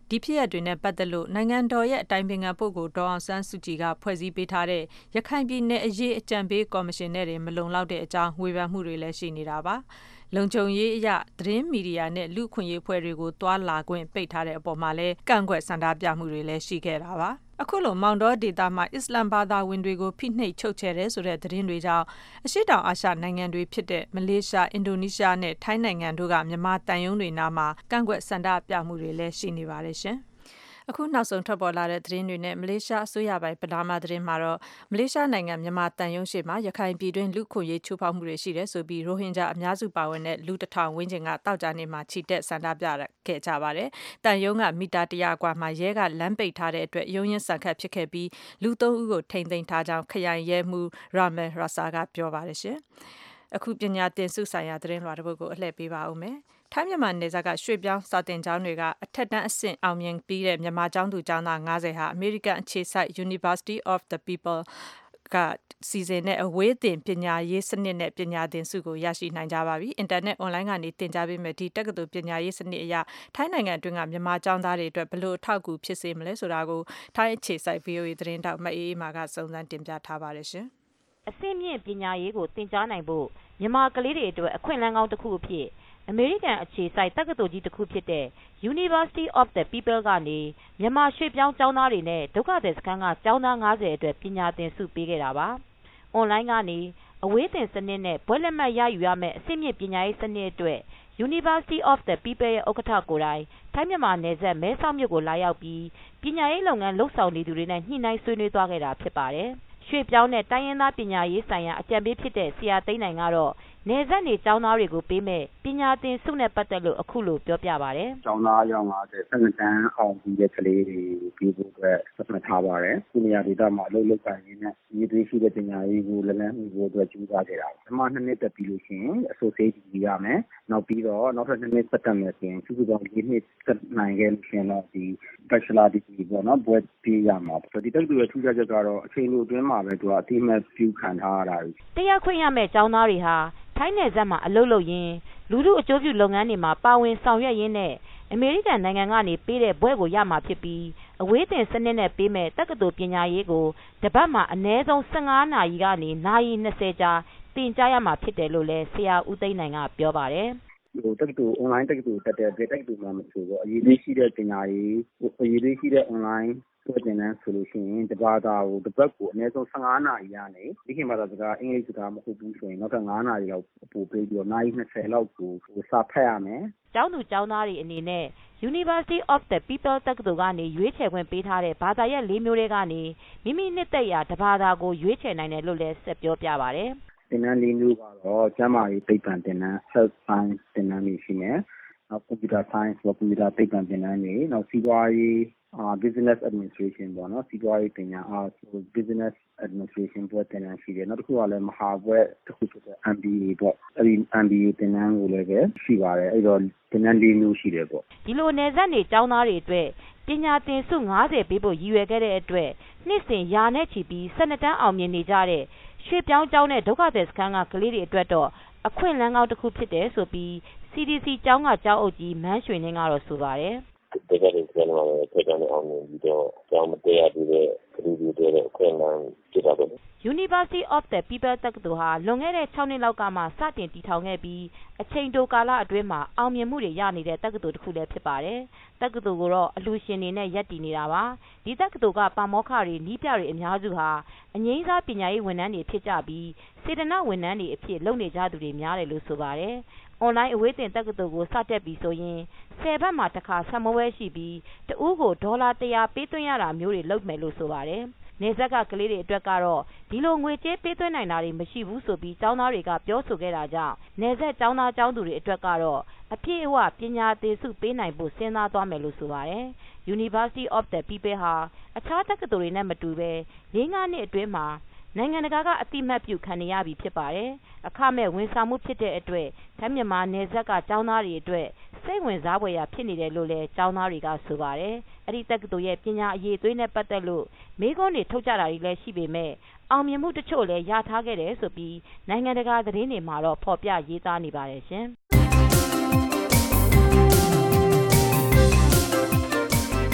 ဒီဖြစ်ရပ်တွေနဲ့ပတ်သက်လို့နိုင်ငံတော်ရဲ့အတိုင်ပင်ခံပုဂ္ဂိုလ်ဒေါ်အောင်ဆန်းစုကြည်ကဖွဲ့စည်းပေးထားတဲ့ရခိုင်ပြည်နယ်အရေးအကြံပေးကော်မရှင်နဲ့တွေမလုံလောက်တဲ့အကြောင်းဝေဖန်မှုတွေလည်းရှိနေတာပါလုံခြုံရေးအရသတင်းမီဒီယာနဲ့လူခွင့်ရေးဖွဲ့တွေကိုတွာလာခွင့်ပိတ်ထားတဲ့အပေါ်မှာလည်းကန့်ကွက်ဆန္ဒပြမှုတွေလည်းရှိခဲ့တာပါအခုလိုမောင်တော်ဒေတာမှာအစ္စလမ်ဘာသာဝင်တွေကိုဖိနှိပ်ချုပ်ချယ်တယ်ဆိုတဲ့သတင်းတွေကြောင့်အရှေ့တောင်အာရှနိုင်ငံတွေဖြစ်တဲ့မလေးရှားအင်ဒိုနီးရှားနဲ့ထိုင်းနိုင်ငံတို့ကမြန်မာတန်ယုံတွေနာမှာကန့်ကွက်ဆန္ဒပြမှုတွေလည်းရှိနေပါတယ်ရှင်အခုနောက်ဆုံးထွက်ပေါ်လာတဲ့သတင်းတွေနဲ့မလေးရှားအစိုးရပိုင်းပနာမသတင်းမှာတော့မလေးရှားနိုင်ငံမြန်မာတန်ယုံရှိမှာရခိုင်ပြည်တွင်းလူခွင့်ရေးချိုးဖောက်မှုတွေရှိတယ်ဆိုပြီးရိုဟင်ဂျာအများစုပါဝင်တဲ့လူတစ်ထောင်ဝန်းကျင်ကတောက်ကြနေမှာချီတက်ဆန္ဒပြခဲ့ကြပါတယ်။တန်ယုံကမီတာတရာကွာမှာရဲကလမ်းပိတ်ထားတဲ့အတွက်ရုံရင်ဆန်ခတ်ဖြစ်ခဲ့ပြီးလူသုံးဦးကိုထိန်းသိမ်းထားကြောင်းခရိုင်ရဲမှုရာမယ်ရာဆာကပြောပါတယ်ရှင်။အခုပညာသင်စုဆိုင်ရာသတင်းလွှာတစ်ပုဒ်ကိုအလှည့်ပေးပါဦးမယ်။ထိုင်းမြန်မာနယ်စပ်ကရွှေ့ပြောင်းစာတင်ကျောင်းတွေကအထက်တန်းအဆင့်အောင်မြင်ပြီးတဲ့မြန်မာကျောင်းသူကျောင်းသား၅၀ဟာအမေရိကန်အခြေစိုက် University of the People ကစီစဉ်တဲ့အဝေးသင်ပညာရေးစနစ်နဲ့ပညာသင်စုကိုရရှိနိုင်ကြပါပြီ။အင်တာနက်အွန်လိုင်းကနေသင်ကြားပေးမယ်ဒီတက္ကသိုလ်ပညာရေးစနစ်အရထိုင်းနိုင်ငံအတွင်းကမြန်မာကျောင်းသားတွေအတွက်ဘယ်လိုအထောက်အကူဖြစ်စေမလဲဆိုတာကိုထိုင်းအခြေစိုက် ဗီအိုအေ သတင်းတောက်မအေးအေးမာကစုံစမ်းတင်ပြထားပါတယ်ရှင်။အဆင့်မြင့်ပညာရေးကိုသင်ကြားနိုင်ဖို့မြန်မာကလေးတွေအတွက်အခွင့်အလမ်းကောင်းတစ်ခုအဖြစ်အမေရိကန်အခြေစိုက်တက္ကသိုလ်ကြီးတစ်ခုဖြစ်တဲ့ University of the People ကနေမြန်မာရွှေ့ပြောင်းကျောင်းသားတွေနဲ့ဒုက္ခသည်စခန်းကကျောင်းသား၅၀အတွက်ပညာသင်ဆုပေးခဲ့တာပါ။ အွန်လိုင်းကနေအဝေးသင်စနစ်နဲ့ဘွဲ့လက်မှတ်ရယူရမယ့်အဆင့်မြင့်ပညာရေးစနစ်အတွက် University of the People ရဲ့ဥက္ကဋ္ဌကိုယ်တိုင်ထိုင်းမြန်မာနယ်စပ်မဲဆောက်မြို့ကိုလာရောက်ပြီးပညာရေးလုပ်ငန်းလုပ်ဆောင်နေသူတွေနဲ့ညှိနှိုင်းဆွေးနွေးသွားခဲ့တာဖြစ်ပါတယ်။ရွှေ့ပြောင်းတဲ့တိုင်းရင်းသားပညာရေးဆိုင်ရာအကြံပေးဖြစ်တဲ့ဆရာသိန်းနိုင်ကတော့နယ်စပ်နေကျောင်းသားတွေကိုပေးမဲ့ပညာသင်ဆုနဲ့ပတ်သက်လို့အခုလိုပြောပြပါတယ်။ကျောင်းသားအယောက်၅၀စနစ်တန်းအောင်ပြီးတဲ့ကလေးတွေပြီးဖို့အတွက်ဆက်မှတ်ထားပါတယ်။ဒီနေရာဒေသမှာအလုပ်လုပ်ကိုင်ရင်းနဲ့ရည်သွေးရှိတဲ့ပညာရေးကိုလည်းလည်းမှုဖို့အတွက်ကြိုးစားကြတာပါ။ဒီမှာနှစ်နှစ်တက်ပြီးလို့ရှိရင် associate degree ရမယ်။နောက်ပြီးတော့နောက်ထပ်နှစ်နှစ်ဆက်တက်မယ်ဆိုရင်စုစုပေါင်း၄နှစ်တက်နိုင်ခဲ့လို့ရှိရင်တော့ဒီ bachelor degree ပေါ့နော်ဘွဲ့ပြီးရမှာ။ဒီတက်တူရဲ့ထူးခြားချက်ကတော့အချိန်လိုအတွင်းမှာပဲသူကအတိအမှတ်ပြုခံထားရတာ။တရားခွင့်ရမဲ့ကျောင်းသားတွေဟာထိုင်းနယ်စပ်မှာအလုပ်လုပ်ရင်းလူထုအကျိုးပြုလုပ်ငန်းတွေမှာပါဝင်ဆောင်ရွက်ရင်းနဲ့အမေရိကန်နိုင်ငံကနေပေးတဲ့ဘွဲ့ကိုရမှာဖြစ်ပြီးအဝေးသင်စနစ်နဲ့ပေးမဲ့တက္ကသိုလ်ပညာရေးကိုတပတ်မှာအနည်းဆုံး၁၅နာရီကနေနာရီ၂၀ကြာသင်ကြားရမှာဖြစ်တယ်လို့လည်းဆရာဦးသိန်းနိုင်ကပြောပါတယ်ဟိုတက္ကသိုလ် online တက္ကသိုလ်တက်တဲ့တက္ကသိုလ်မှာမဆိုတော့အရေးကြီးရှိတဲ့ပညာရေးအရေးကြီးရှိတဲ့ onlineဆိုတဲ့နန်းဆိုလို့ရှိရင်တဘာသာကိုတစ်ပတ်ကိုအနည်းဆုံး၁၅နာရီရနေဒီခင်ဘာသာစကားအင်္ဂလိပ်စကားမဟုတ်ဘူးဆိုရင်နောက်ထပ်၅နာရီလောက်ပို့ပေးပြီးတော့နာရီ၂၀လောက်ကိုစာဖတ်ရမယ်ကျောင်းသူကျောင်းသားတွေအနေနဲ့ University of the People တက္ကသိုလ်ကနေရွေးချယ်ခွင့်ပေးထားတဲ့ဘာသာရပ်၄မျိုးတွေကနေမိမိနှစ်သက်ရာတဘာသာကိုရွေးချယ်နိုင်တယ်လို့လည်းဆက်ပြောပြပါတယ်သင်တန်း၄မျိုးကတော့ကျန်းမာရေးသိပ္ပံသင်တန်း Health Science သင်တန်းတွေရှိမယ်နောက် Computer Science 或 Computer သိပ္ပံသင်တန်းတွေနောက်စီးပွားရေးUh, business administration ပေါ့နော်စီးပွားရေးပညာအား business administration ဘွဲ့သင်တန်းရှိတယ်နောက်တစ်ခုကလည်းမဟာဘွဲ့တစ်ခုဖြစ်တဲ့ M B A ပေါ့အဲဒီ M B A သင်တန်းကိုလည်းပဲရှိပါတယ်အဲ့တော့သင်တန်း၄မျိုးရှိတယ်ပေါ့ဒီလိုနယ်စပ်နေကျောင်းသားတွေအတွက်ပညာသင်ဆု၅၀ပေးဖို့ရည်ရွယ်ခဲ့တဲ့အတွက်နှစ်စဉ်ရာနဲ့ချီပြီး၁၂တန်းအောင်မြင်နေကြတဲ့ရွှေ့ပြောင်းကျောင်းနဲ့ဒုက္ခသည်စခန်းကကလေးတွေအတွက်တော့အခွင့်အလမ်းကောင်းတစ်ခုဖြစ်တယ်ဆိုပြီး C D C ကျောင်းကကျောင်းအုပ်ကြီးမန်းရွှေနှင်းကတော့ဆိုပါတယ်တကယ်လို့ကျွန်တော်တို့ဆက်ကနေအောင်ပြီးတော့ကျောင်းမတရားသေးတဲ့လူတွေတွေအခွင့်အလမ်းဖြစ်တာပေါ့ University of the People တက္ကသိုလ်ဟာလွန်ခဲ့တဲ့၆နှစ်လောက်ကမှစတင်တည်ထောင်ခဲ့ပြီးအချိန်တိုကာလအတွင်းမှာအောင်မြင်မှုတွေရနေတဲ့တက္ကသိုလ်တစ်ခုလည်းဖြစ်ပါတယ်။တက္ကသိုလ်ကိုတော့အလှူရှင်တွေနဲ့ရပ်တည်နေတာပါ။ဒီတက္ကသိုလ်ကပါမောက္ခတွေနီးပြတွေအများစုဟာအငြိမ်းစားပညာရေးဝန်ထမ်းတွေဖြစ်ကြပြီးစေတနာ့ဝန်ထမ်းတွေအဖြစ်လုပ်နေကြသူတွေများတယ်လို့ဆိုပါတယ်။ အွန်လိုင်းအဝေးသင်တက္ကသိုလ်ကိုစတက်ပြီဆိုရင်ဆယ်ဘတ်မှာတစ်ခါဆက်မဝဲရှိပြီးတဦးကိုဒေါ်လာ၁၀၀ပေးသွင်းရတာမျိုးတွေလုပ်မယ်လို့ဆိုပါတယ်။နယ်စပ်ကကလေးတွေအတွက်ကတော့ဒီလိုငွေကြေးပေးသွင်းနိုင်တာတွေမရှိဘူးဆိုပြီးကျောင်းသားတွေကပြောဆိုခဲ့တာကြောင့်နယ်စပ်ကျောင်းသားကျောင်းသူတွေအတွက်ကတော့အပြည့်အဝပညာသင်ဆုပေးနိုင်ဖို့စဉ်းစားသွားမယ်လို့ဆိုပါတယ်။ University of the People ဟာအခြားတက္ကသိုလ်တွေနဲ့မတူဘဲ၄-၅နှစ်အတွင်းမှာနိုင်ငံတကာကအတိမတ်ပြုခံနေရပြီဖြစ်ပါတယ်။အခမဲ့ဝန်ဆောင်မှုဖြစ်တဲ့အတွက်ထိုင်းမြန်မာနယ်စပ်ကကျောင်းသားတွေအတွက်စိတ်ဝင်စားဖွယ်ရာဖြစ်နေတယ်လို့လည်းကျောင်းသားတွေကဆိုပါတယ်။အဲဒီတက္ကသိုလ်ရဲ့ပညာအရေးအသွေးနဲ့ပတ်သက်လို့မေးခွန်းတွေထုတ်ကြတာတွေလည်းရှိပေမဲ့အောင်မြင်မှုတချို့လည်းရထားခဲ့တယ်ဆိုပြီးနိုင်ငံတကာသတင်းတွေမှာတော့ဖော်ပြရေးသားနေပါတယ်ရှင်။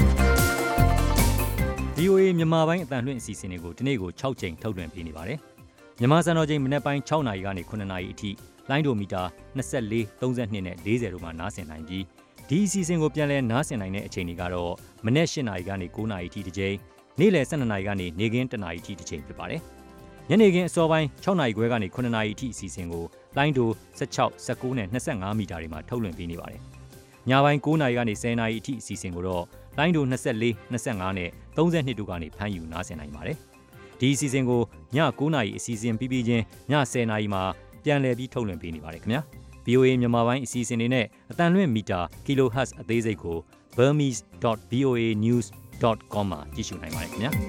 ဗီအိုအေ မြန်မာပိုင်းအသံလွှင့်အစီအစဉ်တွေကိုဒီနေ့ကို၆ကြိမ်ထုတ်လွှင့်ပေးနေပါတယ်။မြန်မာစံတော်ချိန်မနက်ပိုင်း၆နာရီကနေခုနှစ်နာရီအထိလိုင်းဒိုမီတာနှစ်၄ သုံး၂နဲ့၄၀တို့မှာနားဆင်နိုင်ပြီးဒီအစီအစဉ်ကိုပြန်လည်နားဆင်နိုင်တဲ့အချိန်တွေကတော့မနက်၈နာရီကနေ၉နာရီအထိတစ်ကြိမ်နေ့လယ်၁၂နာရီကနေနေ့ခင်း၁နာရီအထိတစ်ကြိမ်ဖြစ်ပါတယ်။ညနေခင်းအစောပိုင်း၆နာရီခွဲကနေခုနှစ်နာရီအထိအစီအစဉ်ကိုလိုင်းဒို၁၆ ၁၉နဲ့၂၅မီတာတွေမှာထုတ်လွှင့်ပေးနေပါတယ်။ညပိုင်း၉နာရီကနေ၁၀နာရီအထိအစီအစဉ်ကိုတော့လိုင်းဒို၂၄ ၂၅နဲ့၃၂တို့ကနေဖမ်းယူနားဆင်နိုင်ပါတယ်။ဒီအစီအစဉ်ကိုည၉နာရီအစီအစဉ်ပြီးပြီးချင်းည၁၀နာရီမှာပြန်လည်ပြီးထုတ်လွှင့်ပေးနေပါတယ်ခင်ဗျာ။ ဗီအိုအေ မြန်မာပိုင်းအစီအစဉ်တွေနဲ့အတန်လွင့်မီတာ kilohertz အသေးစိတ်ကို burmese dot v o a news dot com မှာကြည့်ရှုနိုင်ပါတယ်ခင်ဗျာ။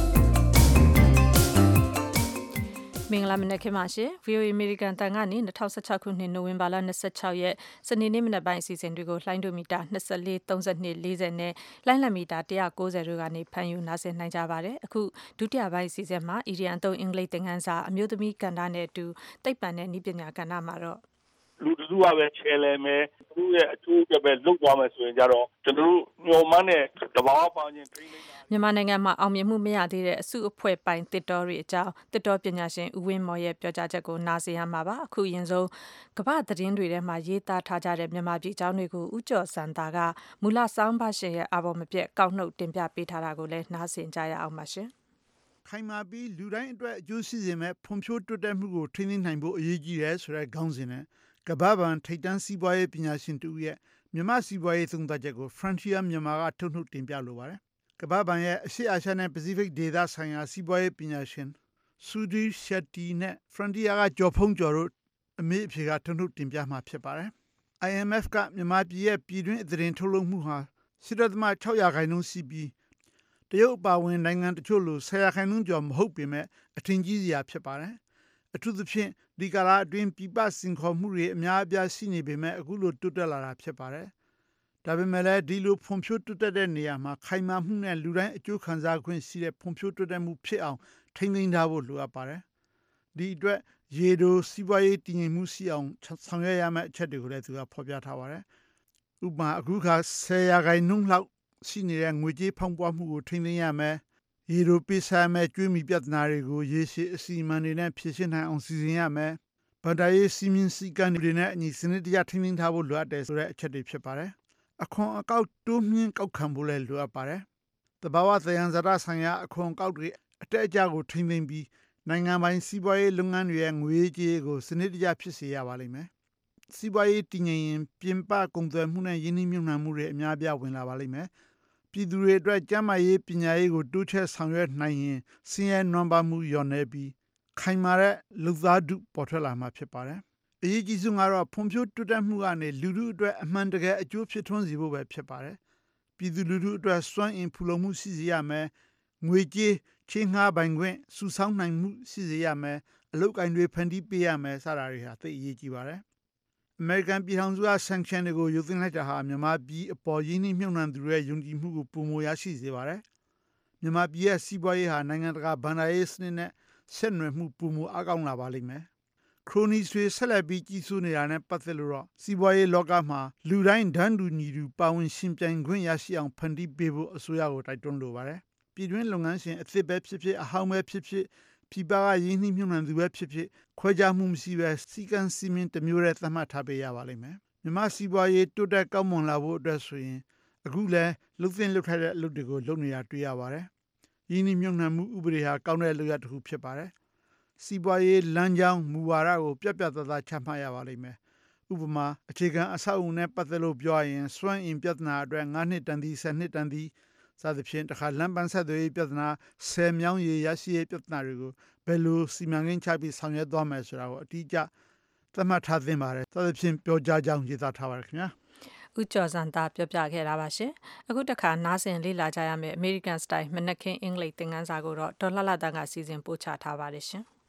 မင်္ဂလာမနက်ခင်းပါရှင် ဗီအိုအေ American တန်ကနေ၂၀၁၆ခုနှစ်နိုဝင်ဘာလ၂၆ရက်စနေနေ့မနက်ပိုင်းအစီအစဉ်တွေကိုလှိုင်းဒိုမီတာ၂၄ ၃၂ ၄၀နဲ့လိုင်းလံမီတာ၁၉၀တို့ကနေဖမ်းယူနားဆင်နိုင်ကြပါတယ်။အခုဒုတိယပိုင်းအစီအစဉ်မှာအီရီယန်သုံးအင်္ဂလိပ်သင်ခန်းစာအမျိုးသမီးကဏ္ဍနဲ့အတူသိပ္ပံနဲ့နည်းပညာကဏ္ဍမှာတော့လူတစုကပဲချဲလဲမယ်သူ့ရဲ့အချိုးကပဲလုတ်သွားမယ်ဆိုရင်ကြတော့ကျွန်တော်တို့ညှော်မှန်းတဲ့တဘာဝပါခြင်းထိန်းသိမ်းတာမြန်မာနိုင်ငံမှာအောင်မြင်မှုမရသေးတဲ့အစုအဖွဲ့ပိုင်တစ်တော်တွေအကြောင်းတစ်တော်ပညာရှင်ဦးဝင်းမော်ရဲ့ပြောကြားချက်ကိုနားဆင်ရမှာပါအခုရင်ဆုံးကမ္ဘာသတင်းတွေထဲမှာရေးသားထားကြတဲ့မြန်မာပြည်အကြောင်းတွေကိုဦးကျော်စံတာကမူလစောင်းပါရှင်ရဲ့အာဘော်မပြတ်ကောက်နှုတ်တင်ပြပေးထားတာကိုလည်းနားဆင်ကြရအောင်ပါရှင်ခိုင်မာပြီးလူတိုင်းအတွက်အကျိုးရှိစေမဲ့ဖွံ့ဖြိုးတိုးတက်မှုကိုထိန်းသိမ်းနိုင်ဖို့အရေးကြီးတယ်ဆိုတဲ့ခေါင်းစဉ်နဲ့ကမ္ဘာ့ဘဏ်ထိပ်တန်းစီးပွားရေးပညာရှင်တူရဲ့မြန်မာစီးပွားရေးသုံးသပ်ချက်ကို Frontier မြန်မာကထုတ်နှုတ်တင်ပြလိုပါတယ်။ကမ္ဘာ့ဘဏ်ရဲ့အရှေ့အာရှနဲ့ Pacific ဒေသဆိုင်ရာစီးပွားရေးပညာရှင် Sudhi Shetty နဲ့ Frontier ကကျော်ဖုံးကျော်တို့အမေးအဖြေကထုတ်နှုတ်တင်ပြမှာဖြစ်ပါတယ်။ I M F ကမြန်မာပြည်ရဲ့ပြည်တွင်းအသတင်းထုတ်လုပ်မှုဟာ ရှစ်ဒသမ ၆ ရာခိုင်နှုန်းရှိပြီးတရုတ်အပါအဝင်နိုင်ငံတချို့လိုဆယ်ရာခိုင်နှုန်းကျော်မဟုတ်ပေမဲ့အထင်ကြီးစရာဖြစ်ပါတယ်။အထူးသဖြင့်ဒီကာလအတွင်းပြည်ပစင်ခေါ်မှုတွေအများအပြားရှိနေပေမဲ့အခုလိုတိုးတက်လာတာဖြစ်ပါတယ်။ဒါပေမဲ့လည်းဒီလိုဖွံ့ဖြိုးတိုးတက်တဲ့နေရာမှာခိုင်မာမှုနဲ့လူတိုင်းအကျိုးခံစားခွင့်ရှိတဲ့ဖွံ့ဖြိုးတိုးတက်မှုဖြစ်အောင်ထိန်းသိမ်းထားဖို့လိုအပ်ပါတယ်။ဒီအတွက်ရေတိုစီးပွားရေးတည်ငြိမ်မှုရှိအောင်ဆောင်ရွက်ရမယ့်အချက်တွေကိုလည်းသူကဖော်ပြထားပါတယ်။ဥပမာအခုခါဆယ်ရာခိုင်နှုန်းလောက်ရှိနေတဲ့ငွေကြေးဖောင်းပွားမှုကိုထိန်းသိမ်းရမယ်။ရေတိုပေးစားမဲ့ကျွေးမီပြဿနာတွေကိုရေရှည်အစီအမံတွေနဲ့ဖြေရှင်းနိုင်အောင်စီစဉ်ရမယ်။ဗန်ဒါရေးစီမင်းစည်းကမ်းတွေနဲ့အညီစနစ်တကျထိန်းသိမ်းထားဖို့လိုအပ်တယ်ဆိုတဲ့အချက်တွေဖြစ်ပါတယ်။အခွန်အကောက်တိုးမြင့်ကောက်ခံဖို့လည်းလိုအပ်ပါတယ်။တဘာဝသယံဇာတဆိုင်ရာအခွန်အကောက်တွေအတက်အကျကိုထိန်းသိမ်းပြီးနိုင်ငံပိုင်စီးပွားရေးလုပ်ငန်းတွေရဲ့ငွေကြေးကိုစနစ်တကျဖြစ်စေရပါလိမ့်မယ်။စီးပွားရေးတည်ငြိမ်ရင်ပြင်ပကုန်သွယ်မှုနဲ့ယင်းနှိမ့်မြုပ်နှံမှုတွေအများအပြားဝင်လာပါလိမ့်မယ်။ပြည်သူတွေအတွက်ကျန်းမာရေးပညာရေးကိုတိုးချဲ့ဆောင်ရွက်နိုင်ရင်ဆင်းရဲနွမ်းပါးမှုလျော့နေပြီးခိုင်မာတဲ့လူသားထုပေါ်ထွက်လာမှာဖြစ်ပါတယ်။အရေးကြီးဆုံးကတော့ဖွံ့ဖြိုးတိုးတက်မှုကနေလူထုအတွက်အမှန်တကယ်အကျိုးဖြစ်ထွန်းစေဖို့ပဲဖြစ်ပါတယ်။ပြည်သူလူထုအတွက်စွမ်းအင်ဖူလုံမှုရှိစေရမယ်။ငွေကြေးချင်းငှားပိုင်ခွင့်စုဆောင်းနိုင်မှုရှိစေရမယ်။အလုပ်ကိုင်တွေဖန်တီးပေးရမယ်စတာတွေဟာသိအရေးကြီးပါတယ်။အမေရိကန်ပြည်ထောင်စုက sanction တွေကိုရုပ်သိမ်းလိုက်တာဟာမြန်မာပြည်အပေါ်ရင်းနှီးမြှုပ်နှံသူတွေရဲ့ယုံကြည်မှုကိုပုံမရရှိစေပါတယ်။မြန်မာပြည်ရဲ့စီးပွားရေးဟာနိုင်ငံတကာဗန်ဒါရေးစနစ်နဲ့ဆက်နွယ်မှုပုံမအကောင်းလာပါလိမ့်မယ်။ Cronies တွေဆက်လက်ပြီးကြီးစိုးနေတာနဲ့ပတ်သက်လို့တော့စီးပွားရေးလောကမှာလူတိုင်းဒန်းတူညီတူပါဝင်ရှင်ပြိုင်ခွင့်ရရှိအောင်ဖန်တီးပေးဖို့အစိုးရကိုတိုက်တွန်းလိုပါတယ်။ပြည်တွင်းလုပ်ငန်းရှင်အသစ်ပဲဖြစ်ဖြစ်အဟောင်းပဲဖြစ်ဖြစ်ပြည်ပကရင်းနှီးမြှုပ်နှံသူပဲဖြစ်ဖြစ်ခွဲခြားမှုမရှိပဲစီကံစီမင်းတစ်မျိုးတည်းသတ်မှတ်ထားပေးရပါလိမ့်မယ်။မြန်မာစီးပွားရေးတိုးတက်ကောင်းမွန်လာဖို့အတွက်ဆိုရင်အခုလည်းလှုပ်သင့်လှုပ်ထိုက်တဲ့အလုပ်တွေကိုလုပ်နေတာတွေ့ရပါတယ်။ရင်းနှီးမြှုပ်နှံမှုဥပဒေဟာကောင်းတဲ့လုပ်ရတစ်ခုဖြစ်ပါတယ်။စီးပွားရေးလမ်းကြောင်းမူဝါဒကိုပြတ်ပြတ်သားသားချမှတ်ရပါလိမ့်မယ်။ဥပမာအခြေခံအဆောက်အအုံနဲ့ပတ်သက်လို့ပြောရရင်စွမ်းအင်ပြဿနာအတွက်၅နှစ်တန်သည်၁၀နှစ်တန်သည်စသဖြင့်တခါလမ်းပန်းဆက်သွယ်ရေးပြဿနာဆယ်မြောင်းရေရရှိရေးပြဿနာတွေကိုဘယ်လိုစီမံကိန်းချပြီးဆောင်ရွက်သွားမယ်ဆိုတာကိုအတိအကျသတ်မှတ်ထားသင့်ပါတယ်။စသဖြင့်ပြောကြားကြောင်းရေးသားထားပါတယ်ခင်ဗျာ။ဦးကျော်စံတာပြောပြခဲ့တာပါရှင်။အခုတခါနားဆင်လေ့လာကြရမယ့် American Style မနက်ခင်းအင်္ဂလိပ်သင်ခန်းစာကိုတော့ဒေါ်လှလှတန်းကစီစဉ်ပို့ချထားပါတယ်ရှင်။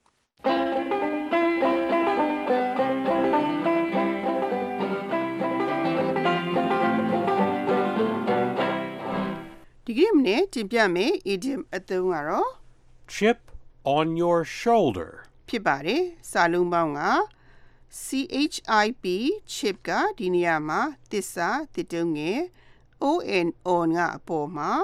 ဒီကနေ့မနေ့တင်ပြမယ် idiom အသုံးကတော့ chip on your shoulder ဖြစ်ပါတယ်။စာလုံးပေါင်းက chip chip ကဒီနေရာမှာသစ္စာတစ်တုံးငယ် on on ကအပေါ်မှာ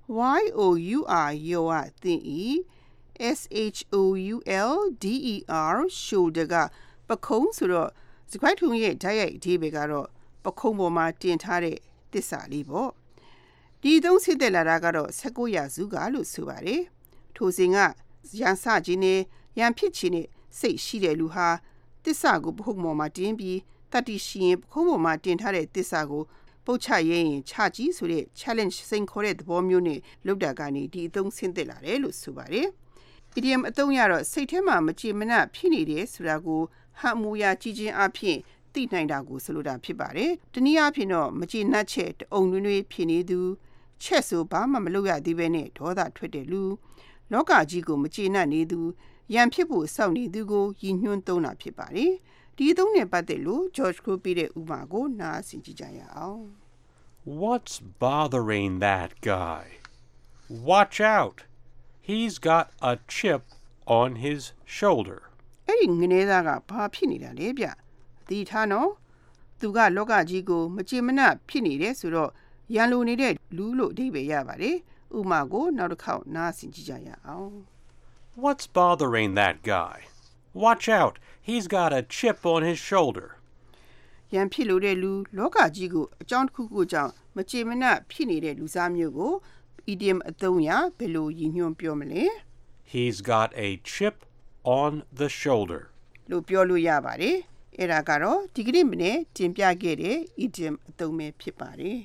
Y O U R ယောအသင်ဤ S H O U L D E R shoulder ကပခုံးဆိုတော့စကွိုက်ထုံရဲ့ဓာတ်ရိုက်အဓိပ္ပာယ်ကတော့ပခုံးပေါ်မှာတင်ထားတဲ့တစ္ဆာလေးပေါ့ဒီသုံးဆင့်တက်လာတာကတော့၁၉ရာစုကလို့ဆိုပါတယ်ထိုစဉ်ကရန်စခြင်းနဲ့ရန်ဖြစ်ခြင်းနဲ့စိတ်ရှိတဲ့လူဟာတစ္ဆာကိုပခုံးပေါ်မှာတင်ပြီးတတိရှိရင်ပခုံးပေါ်မှာတင်ထားတဲ့တစ္ဆာကိုပုတ်ချရဲရင်ချကြီးဆိုတဲ့ challenge စိန်ခေါ်တဲ့သဘောမျိုးနဲ့လောက်တာကနေဒီအသုံးဆင့်တက်လာတယ်လို့ဆိုပါတယ်။ idiom အသုံးရတော့စိတ်ထဲမှာမကြေမနပ်ဖြစ်နေတယ်ဆိုတာကိုဟန်မူရာကြည်ချင်းအဖြစ်သိနိုင်တာကိုဆိုလိုတာဖြစ်ပါတယ်။တနည်းအားဖြင့်တော့မကြေနပ်ချက်တအုံနွေးနွေးဖြစ်နေသူချက်ဆိုဘာမှမလုပ်ရသေးပဲနဲ့ဒေါသထွက်တဲ့လူလောကကြီးကိုမကြေနပ်နေသူရန်ဖြစ်ဖို့စောင့်နေသူကိုရည်ညွှန်းသုံးတာဖြစ်ပါတယ်။ဒီအသုံးနဲ့ပတ်သက်လို့ George ကိုပြတဲ့ဥပမာကိုနားဆင်ကြည့်ကြရအောင်။ What's bothering that guy? Watch out. He's got a chip on his shoulder. အဲ့ဒီငနေသားကဘာဖြစ်နေတာလဲဗျ။ဒီထားနော်သူကလောကကြီးကိုမကြေမနပ်ဖြစ်နေတယ်ဆိုတော့ရန်လိုနေတဲ့လူလို့အဓိပ္ပာယ်ရပါတယ်။ဥပမာကိုနောက်တစ်ခေါက်နားဆင်ကြည့်ကြရအောင်။ What's bothering that guy? Watch out. He's got a chip on his shoulder. ရန်ဖြစ်လို့တဲ့လူလောကကြီးကိုအကြောင်းတစ်ခုခုကြောင့်မကြေမနပ်ဖြစ်နေတဲ့လူစားမျိုးကို idiom အသုံးရဘယ်လိုရည်ညွှန်းပြောမလဲ He's got a chip on the shoulder လို့ပြောလို့ရပါတယ်အဲ့ဒါကတော့ဒီကနေ့မနေ့တင်ပြခဲ့တဲ့ idiom အသုံးပဲဖြစ်ပါတယ်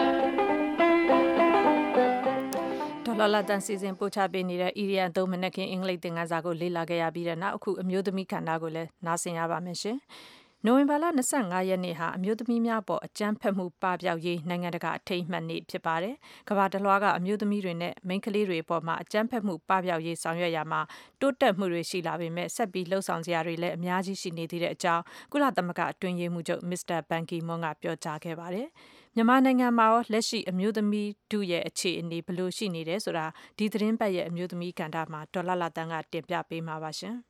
ဒေါ်လာလာတန်စီစဉ်ပို့ချပေးနေတဲ့ idiom အသုံးမနေ့ခင်အင်္ဂလိပ်သင်ခန်းစာကိုလေ့လာခဲ့ရပြီးတဲ့နောက်အခုအမျိုးသမီးကဏ္ဍကိုလည်းနားဆင်ရပါမယ်ရှင်နိုဝင်ဘာလ၂၅ရက်နေ့ဟာအမျိုးသမီးများပေါ်အကြမ်းဖက်မှုပပျောက်ရေးနိုင်ငံတကာအထိမ်းအမှတ်နေ့ဖြစ်ပါတယ်။ကမ္ဘာတစ်လွှားကအမျိုးသမီးတွေနဲ့မိန်းကလေးတွေအပေါ်မှာအကြမ်းဖက်မှုပပျောက်ရေးဆောင်ရွက်ရမှာတိုးတက်မှုတွေရှိလာပေမဲ့ဆက်ပြီးလှုံ့ဆော်စရာတွေလည်းအများကြီးရှိနေသေးတဲ့အကြောင်းကုလသမဂ္ဂအတွင်းရေးမှူးချုပ်မစ္စတာဘန်ကီမွန်ကပြောကြားခဲ့ပါတယ်။မြန်မာနိုင်ငံမှာရောလက်ရှိအမျိုးသမီးတို့ရဲ့အခြေအနေဘယ်လိုရှိနေတယ်ဆိုတာဒီသတင်းပတ်ရဲ့အမျိုးသမီးကဏ္ဍမှာဒေါ်လာလာတန်ကတင်ပြပေးမှာပါရှင်။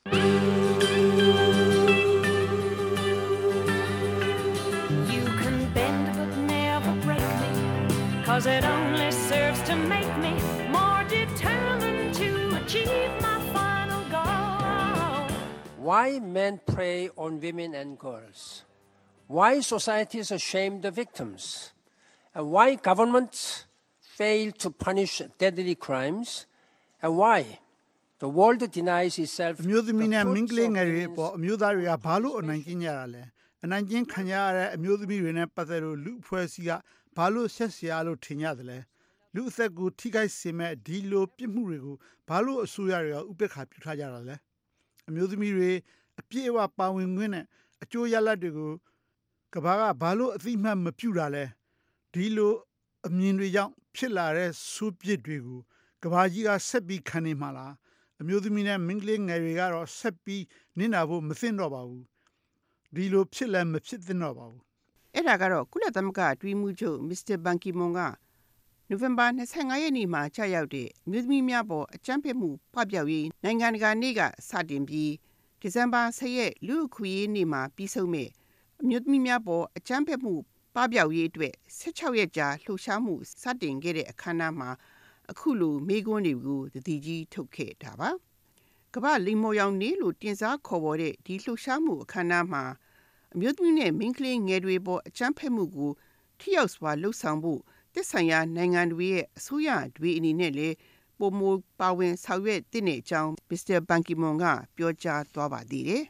Cause it only serves to make me more determined to achieve my final goal. Why men prey on women and girls? Why society is ashamed of victims? And why governments fail to punish deadly crimes? And why the world denies itself the fruits of women'sဘာလို့ဆက်ဆရာလို့ထင်ရတယ်လဲလူအသက်ကိုထိခိုက်စေမဲ့ဒီလိုပြစ်မှုတွေကိုဘာလို့အစိုးရတွေကဥပက္ခပြုထားကြတာလဲအမျိုးသမီးတွေအပြည့်အဝပါဝင်ခွင့်နဲ့အကျိုးရလဒ်တွေကိုကဘာကဘာလို့အသိမှတ်မပြုတာလဲဒီလိုအမြင်တွေကြောင့်ဖြစ်လာတဲ့ဆိုးပြစ်တွေကိုကဘာကြီးကဆက်ပြီးခံနေမှာလားအမျိုးသမီးနဲ့မိန်းကလေးငယ်တွေကတော့ဆက်ပြီးနင့်နာဖို့မသင့်တော့ပါဘူးဒီလိုဖြစ်လည်းမဖြစ်သင့်တော့ပါဘူးအဲ့ဒါကတော့ကုလသမဂ္ဂအတွင်းမှုချုပ်မစ္စတာဘန်ကီမွန်ကနိုဝင်ဘာ၂၅ရက်နေ့မှာကြာရောက်တဲ့အမျိုးသမီးများပေါ်အကြမ်းဖက်မှုပပျောက်ရေးနိုင်ငံတကာနေ့ကစတင်ပြီးဒီဇင်ဘာ၁၀ရက်လူ့အခွင့်အရေးနေ့မှာပြီးဆုံးမဲ့အမျိုးသမီးများပေါ်အကြမ်းဖက်မှုပပျောက်ရေးအတွက်၁၆ရက်ကြာလှုပ်ရှားမှုစတင်ခဲ့တဲ့အခမ်းအနားမှာအခုလိုမေးခွန်းတွေကိုတတိကြီးထုတ်ခဲ့တာပါကမ္ဘာလိမ္မော်ရောင်နေ့လို့တင်စားခေါ်ပေါ်တဲ့ဒီလှုပ်ရှားမှုအခမ်းအနားမှာအမျိုးသမီးနဲ့မိန်းကလေးငယ်တွေပေါ်အကြမ်းဖက်မှုကိုထိရောက်စွာလှုပ်ဆောင်ဖို့သက်ဆိုင်ရာနိုင်ငံတွေရဲ့အစိုးရတွေအနေနဲ့လည်းပုံမပါဝင်ဆောင်ရွက်တဲ့အကြောင်းမစ္စတာဘန်ကီမွန်ကပြောကြားသွားပါသေးတယ်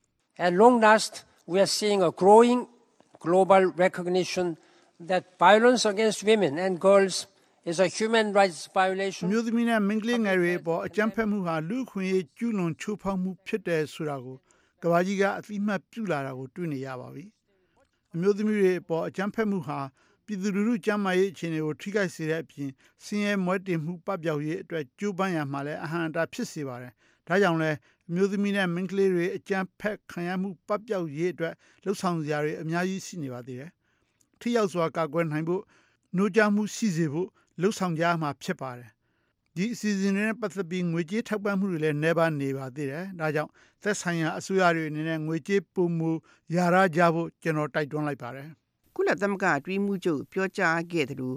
At long last we are seeing a growing global recognition that violence against women and girls is a human rights violation မျိုးသမီးနဲ့မိန်းကလေးငယ်တွေပေါ်အကြမ်းဖက်မှုဟာလူ့အခွင့်အရေးကျူးလွန်ချိုးဖောက်မှုဖြစ်တယ်ဆိုတာကိုကဘာကြီးကအသိမှတ်ပြုလာတာကိုတွေ့နေရပါပြီအမျိုးသမီးတွေပေါ်အကြမ်းဖက်မှုဟာပြည်သူလူထုကျန်းမာရေးအခြေအနေကိုထိခိုက်စေတဲ့အပြင်ဆင်းရဲမွဲတေမှုပပျောက်ရေးအတွက်ကြိုးပမ်းရမှာလည်းအဟံအတာဖြစ်စေပါတယ်ဒါကြောင့်လဲအမျိုးသမီးနဲ့မိန်းကလေးတွေအကြမ်းဖက်ခံရမှုပပျောက်ရေးအတွက်လှုပ်ဆောင်စရာတွေအများကြီးရှိနေပါသေးတယ်ထိရောက်စွာကာကွယ်နိုင်ဖို့နှိုးကြားမှုရှိစေဖို့လှုပ်ဆောင်ကြမှာဖြစ်ပါတယ်ဒီအစီအစဉ်တွေနဲ့ပတ်သက်ပြီးငွေကြေးထောက်ပံ့မှုတွေလည်းနေပါနေပါသေးတယ်ဒါကြောင့်သက်ဆိုင်ရာအစိုးရတွေအနေနဲ့ငွေကြေးပုံမူရရကြဖို့ကျွန်တော်တိုက်တွန်းလိုက်ပါတယ်ကုလသမဂ္ဂအတွင်းမှုချုပ်ပြောကြားခဲ့တယ်လို့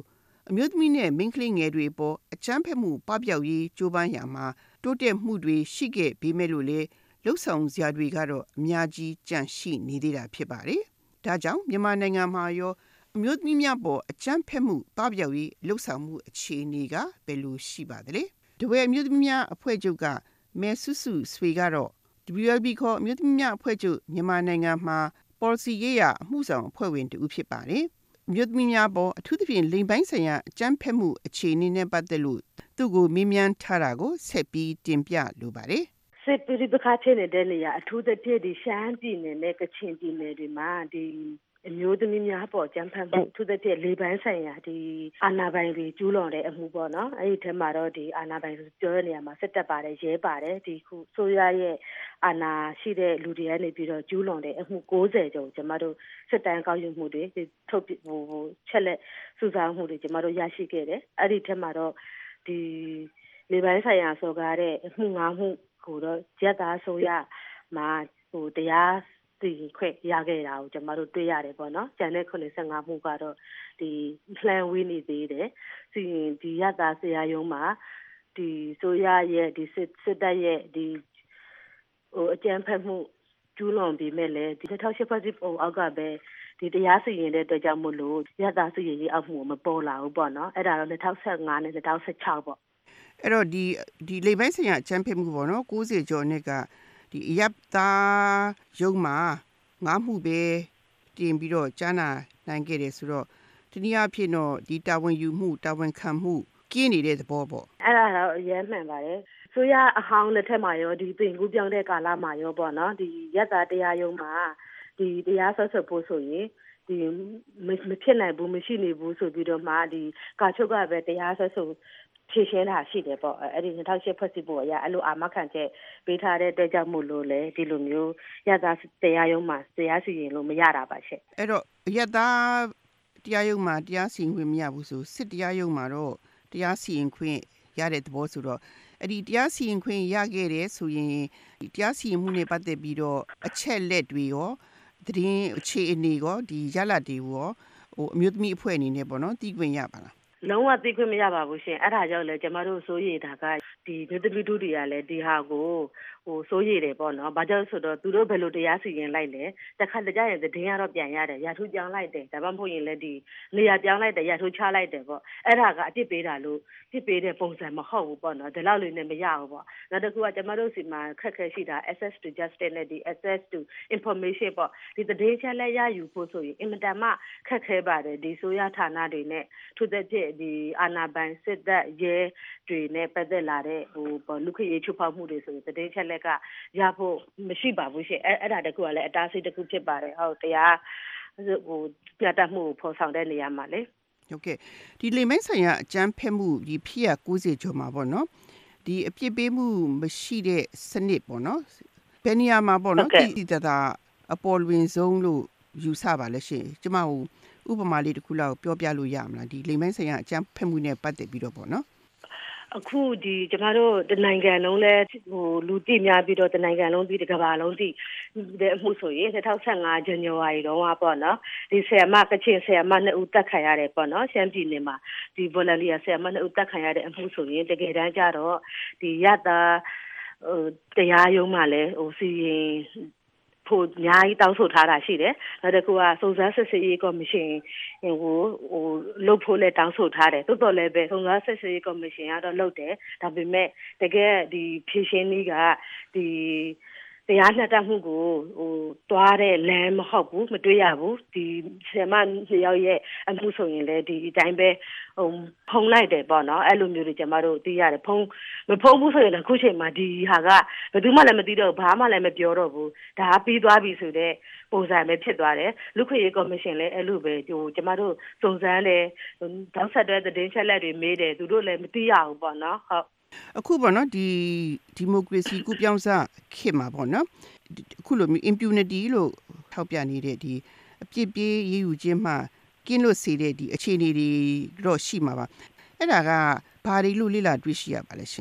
အမျိုးသမီးနဲ့မိန်းကလေးငယ်တွေပေါ်အကြမ်းဖက်မှုပပျောက်ရေးကြိုးပမ်းရာမှာတိုးတက်မှုတွေရှိခဲ့ပေမဲ့လို့လေလှုပ်ဆောင်စရာတွေကတော့အများကြီးကြန့်ရှိနေသေးတာဖြစ်ပါတယ်။ဒါကြောင့်မြန်မာနိုင်ငံမှာရောအမျိုးသမီးများပေါ်အကြမ်းဖက်မှုပပျောက်ရေးလှုပ်ဆောင်မှုအခြေအနေကဘယ်လိုရှိပါသလဲ။တဝဲအမျိုးသမီးများအဖွဲ့ချုပ်ကမဲဆုစုဆွေကတော့ W L B ခေါ်အမျိုးသမီးများအဖွဲ့ချုပ်မြန်မာနိုင်ငံမှာ policy ရေးရာအမှုဆောင်အဖွဲ့ဝင်တူဖြစ်ပါတယ်။မြို့သမီးများပေါ်အထူးသဖြင့်လိင်ပိုင်းဆိုင်ရာအကြမ်းဖက်မှုအခြေအနေနဲ့ပတ်သက်လို့သူ့ကိုမေးမြန်းထားတာကိုဆက်ပြီးတင်ပြလိုပါတယ်။စစ်ပရိပခါဖြစ်နေတဲ့နေရာအထူးသဖြင့်ဒီရှမ်းပြည်နယ်နဲ့ကချင်ပြည်နယ်တွေမှာဒီအမျိုးသမီးများပေါ်ကြမ်းဖက်မှုအထူးသဖြင့်လေပိုင်းဆိုင်ရာဒီအာဏာပိုင်တွေကျူးလွန်တဲ့အမှုပေါ့နော်အဲ့ဒီထဲမှာတော့ဒီအာဏာပိုင်ပြောတဲ့နေရာမှာစစ်တပ်ပါတယ်ရဲပါတယ်ဒီခုဆိုရရဲ့အာဏာရှိတဲ့လူတွေကနေပြီးတော့ကျူးလွန်တဲ့အမှု၉၀ကျော်ကျမတို့စစ်တမ်းကောက်ယူမှုတွေထုတ်ဟိုချက်လက်စုဆောင်းမှုတွေကျမတို့ရရှိခဲ့တယ်အဲ့ဒီထဲမှာတော့ဒီလေပိုင်းဆိုင်ရာဆိုကားတဲ့အမှု၅မှုကိုတော့ရက်သားဆိုရမှာဟိုတရားဒီခွင့်ရခဲ့တာကိုကျွန်တော်တို့တွေ့ရတယ်ပေါ့နော်။ကျန်တဲ့ခုနှစ်၅မှုကတော့ဒီ plan ဝေးနေသေးတယ်။ပြီးရင်ဒီရတာဆရာယုံမှာဒီဆိုရရဲ့ဒီစစ်စစ်တပ်ရဲ့ဒီဟိုအကြမ်းဖက်မှုကျူးလွန်ပြီးမဲ့လေဒီ၂၀၀၈ ဖွဲ့စည်းပုံအောက်ကပဲဒီတရားစီရင်တဲ့အတွက်ကြောင့်မို့လို့ရတာစီရင်ရေးအောက်မှုမပေါ်လာဘူးပေါ့နော်။အဲ့ဒါတော့၂၀၁၅နဲ့၂၀၁၆ပေါ့။အဲ့တော့ဒီဒီလေပိုင်းဆိုင်ရာအကြမ်းဖက်မှုပေါ့နော်၉၀ကျော်နှစ်ကဒီရပ်သားရုံးမှာငါးမှုပဲတင်ပြီးတော့ကြားနာနိုင်ခဲ့တယ်ဆိုတော့တနည်းအားဖြင့်တော့ဒီတာဝန်ယူမှုတာဝန်ခံမှုကင်းနေတဲ့သဘောပေါ့အဲ့ဒါတော့အရင်မှန်ပါတယ်ဆိုရအဟောင်းလက်ထက်မှာရောဒီပြင်ကူးပြောင်းတဲ့ကာလမှာရောပေါ့နော်ဒီရပ်သားတရားရုံးမှာဒီတရားဆွဲဆိုဖို့ဆိုရင်ဒီမဖြစ်နိုင်ဘူးမရှိနေဘူးဆိုပြီးတော့မှဒီကာချုပ်ကပဲတရားဆွဲဆိုဖြည့်ရှင်းတာရှိတယ်ပေါ့အဲ့ဒီ၂၀၀၈ဖွဲ့စည်းပုံအရအဲ့လိုအာမခံချက်ပေးထားတဲ့အတွက်ကြောင့်မို့လို့လေဒီလိုမျိုးရသားတရားရုံးမှာတရားစီရင်လို့မရတာပါရှင့်အဲ့တော့ရသားတရားရုံးမှာတရားစီရင်ခွင့်မရဘူးဆိုစစ်တရားရုံးမှာတော့တရားစီရင်ခွင့်ရတဲ့သဘောဆိုတော့အဲ့ဒီတရားစီရင်ခွင့်ရခဲ့တယ်ဆိုရင်ဒီတရားစီရင်မှုနဲ့ပတ်သက်ပြီးတော့အချက်လက်တွေရောသတင်းအခြေအနေရောဒီရလဒ်တွေရောဟိုအမျိုးသမီးအဖွဲ့အနေနဲ့ပေါ့နော်သိခွင့်ရပါလားလုံးဝသိခွင့်မရပါဘူးရှင်အဲ့ဒါကြောင့်လေကျမတို့စိုးရိမ်တာကဒီမြို့သမီးတို့တွေကလည်းဒီဟာကိုဟိုစိုးရိမ်တယ်ပေါ့နော်ဘာကြောင့်ဆိုတော့သူတို့ဘယ်လိုတရားစီရင်လိုက်လဲတခါတကြရင်သတင်းကတော့ပြန်ရတယ်ရထုပြောင်းလိုက်တယ်ဒါမှမဟုတ်ရင်လည်းဒီနေရာပြောင်းလိုက်တယ်ရထုချလိုက်တယ်ပေါ့အဲ့ဒါကအပြစ်ပေးတာလို့ပြစ်ပေးတဲ့ပုံစံမဟုတ်ဘူးပေါ့နော်ဒီလောက်လေးနဲ့မရဘူးပေါ့နောက်တစ်ခုကကျမတို့စီမှာခက်ခဲရှိတာ access to justice နဲ့ဒီ access to information ပေါ့ဒီသတင်းချက်လက်ရယူဖို့ဆိုရင်အင်မတန်မှခက်ခဲပါတယ်ဒီဆိုရဌာနတွေနဲ့ထို့တဲ့ပြည့်ဒီအာဏာပိုင်စစ်တပ်ရဲတွေနဲ့ပတ်သက်လာတဲ့ဟိုပေါ့လူခွင့်ရေးချုပ်ဖောက်မှုတွေဆိုရင်သတင်းချက်လက်ကရဖို့မရှိပါဘူးရှင်အဲ့အဲ့ဒါတကူကလည်းအတားဆီးတကူဖြစ်ပါတယ်ဟုတ်တရားဟိုပြတ်တတ်မှုကိုဖော်ဆောင်တဲ့နေရာမှာလေဟုတ်ကဲ့ဒီလိမ်မိုင်းဆိုင်ရာအကြမ်းဖက်မှုဒီဖြစ်ရ၉၀ကျော်မှာပေါ့နော်ဒီအပြစ်ပေးမှုမရှိတဲ့စနစ်ပေါ့နော်ဘယ်နေရာမှာပေါ့နော်ဒီတတာအပေါ်လွင်ဆုံးလို့ယူဆပါလဲရှင်ကျမဟိုဥပမာလေးတစ်ခုလောက်ပြောပြလို့ရမလားဒီလိမ်မိုင်းဆိုင်ရာအကြမ်းဖက်မှုနဲ့ပတ်သက်ပြီးတော့ပေါ့နော်အခုဒီကျမတို့တနိုင်ငံလုံးလဲဟိုလူသိများပြီးတော့တနိုင်ငံလုံးသိတကဘာလုံးသိတဲ့အမှုဆိုရင်၂၀၁၅ဇန်နဝါရီတုန်းကပေါ့နော်ဒီဆရာမကချင်ဆရာမနှစ်ဦးတက်ခံရတယ်ပေါ့နော်ရှမ်းပြည်နယ်မှာဒီ volunteer ဆရာမနှစ်ဦးတက်ခံရတဲ့အမှုဆိုရင်တကယ်တမ်းကျတော့ဒီရတာဟိုတရားရုံးမှာလဲဟိုစီရင်ဖို့အများကြီးတောင်းဆိုထားတာရှိတယ်။နောက်တစ်ခုကစုံစမ်းစစ်ဆေးရေးကော်မရှင်ဟိုဟိုလုပ်ဖို့လည်းတောင်းဆိုထားတယ်။တိုးတော်လည်းပဲစုံစမ်းစစ်ဆေးရေးကော်မရှင်ကတော့လုပ်တယ်။ဒါပေမဲ့တကယ်ဒီဖြည့်ရှင်းနည်းကဒီတရားနှက်တမှုကိုဟိုတွားတဲ့လမ်းမဟုတ်ဘူးမတွေ့ရဘူးဒီဆရာမနှစ်ယောက်ရဲ့အမှုဆိုရင်လည်းဒီအတိုင်းပဲဟိုဖုံးလိုက်တယ်ပေါ့နော်အဲ့လိုမျိုးတွေကျမတို့သိရတယ်ဖုံးမဖုံးဘူးဆိုရင်အခုချိန်မှာဒီဟာကဘယ်သူမှလည်းမသိတော့ဘာမှလည်းမပြောတော့ဘူးဒါပြီးသွားပြီဆိုတော့ပုံစံပဲဖြစ်သွားတယ်လူခွင့်ရေးကော်မရှင်လည်းအဲ့လိုပဲဟိုကျမတို့စုံစမ်းတယ်တောက်ဆက်တဲ့သတင်းချက်လက်တွေမေးတယ်သူတို့လည်းမသိရဘူးပေါ့နော်ဟုတ်အခုပေါ့နော်ဒီဒီမိုကရေစီကူးပြောင်းစားခေတ်မှာပေါ့နော်အခုလိုမျိုး impunity လို့ထောက်ပြနေတဲ့ဒီအပြစ်ပြေးရည်ယူခြင်းမှကင်းလို့စေတဲ့ဒီအခြေအနေတွေတော့ရှိမှာပါအဲ့ဒါကဘာတွေလို့လေ့လာတွေ့ရှိရပါလဲရှင်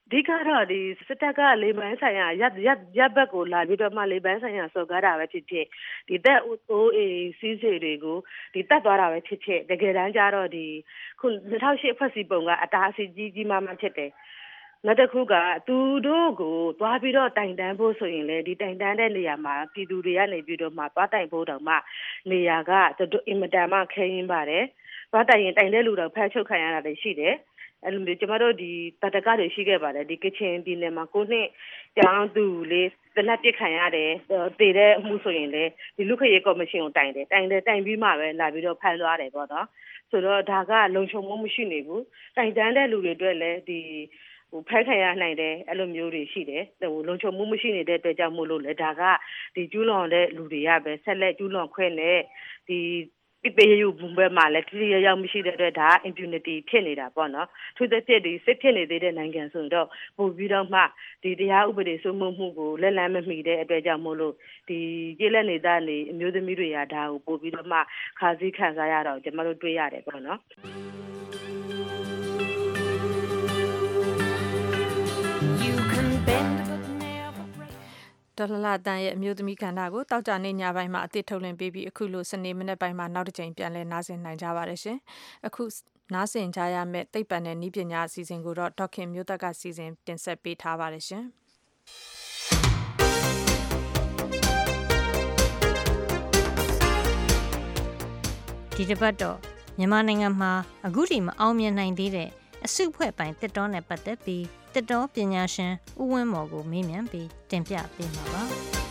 ဒီကတော့ဒီစစ်တပ်ကလေပန်းဆိုင်ရာရပ်ရပ်ရပ်ဘက်ကိုလာပြီးတော့မှလေပန်းဆိုင်ရာစော်ကားတာပဲဖြစ်ဖြစ်ဒီတက် O A စီးစေတွေကိုဒီတက်သွားတာပဲဖြစ်ဖြစ်တကယ်တမ်းကျတော့ဒီခု၂၀၀၈ဖွဲ့စည်းပုံကအတားအဆီးကြီးကြီးမားမားဖြစ်တယ်နောက်တစ်ခုကသူတို့ကိုသွားပြီးတော့တိုင်တန်းဖို့ဆိုရင်လေဒီတိုင်တန်းတဲ့နေရာမှာပြည်သူတွေကနေပြီးတော့မှသွားတိုင်ဖို့တောင်မှနေရာကတို့အင်မတန်မှခဲရင်းပါတယ်သွားတိုင်ရင်တိုင်တဲ့လူတော့ဖမ်းချုပ်ခံရတာတွေရှိတယ်အဲ့လိုမျိုးကျမတို့ဒီတတကတွေရှိခဲ့ပါတယ်ဒီကချင်ပြည်နယ်မှာကိုနှစ်ကျောင်းသူလေးတနက်ပြစ်ခံရတယ်တည်တဲ့အမှုဆိုရင်လေဒီလူခရီးကော်မရှင်ကိုတိုင်တယ်တိုင်တယ်တိုင်ပြီးမှပဲလာပြီးတော့ဖမ်းသွားတယ်ပေါ့နော်ဆိုတော့ဒါကလုံခြုံမှုမရှိနေဘူးတိုင်တန်းတဲ့လူတွေအတွက်လည်းဒီဟိုဖဲခံရနိုင်တယ်အဲ့လိုမျိုးတွေရှိတယ်ဟိုလုံခြုံမှုမရှိနေတဲ့အတွက်ကြောင့်မို့လို့လေဒါကဒီကျူးလွန်တဲ့လူတွေကပဲဆက်လက်ကျူးလွန်ခွင့်နဲ့ဒီပြပေးယူဘုံဘက်မှာလည်းတိကျရောက်မရှိတဲ့အတွက်ဒါ impunity ဖြစ်နေတာပေါ့နော်သူတစ်ဖြစ်ဒီစစ်ဖြစ်နေသေးတဲ့နိုင်ငံဆိုတော့ပို့ပြီးတော့မှဒီတရားဥပဒေစိုးမိုးမှုကိုလက်လန်းမမီတဲ့အတွက်ကြောင့်မို့လို့ဒီကျေးလက်နေသားနေအမျိုးသမီးတွေကဒါကိုပို့ပြီးတော့မှခါးစည်းခံစားရတော့ကျွန်တော်တို့တွေ့ရတယ်ပေါ့နော်ဒေါ်လာတန်ရဲ့အမျိုးသမီးကဏ္ဍကိုတောက်ကြနေညပိုင်းမှာအသစ်ထုတ်လွှင့်ပေးပြီးအခုလိုစနေမနေ့ပိုင်းမှာနောက်တစ်ကြိမ်ပြန်လည်နားဆင်နိုင်ကြပါတယ်ရှင်။အခုနားဆင်ကြရမယ့်သိပ္ပံနဲ့နည်းပညာအစီအစဉ်ကိုတော့ဒေါက်ခင်မျိုးသက်ကစီစဉ်တင်ဆက်ပေးထားပါတယ်ရှင်။ဒီတစ်ပတ်တော့မြန်မာနိုင်ငံမှာအခုထိမအောင်မြင်နိုင်သေးတဲ့အစုအဖွဲ့ပိုင်းတစ်တော်နဲ့ပတ်သက်ပြီးတစ်တော်ပညာရှင်ဦးဝင်းမော်ကိုမေးမြန်းပြီးတင်ပြပေးမှာပါ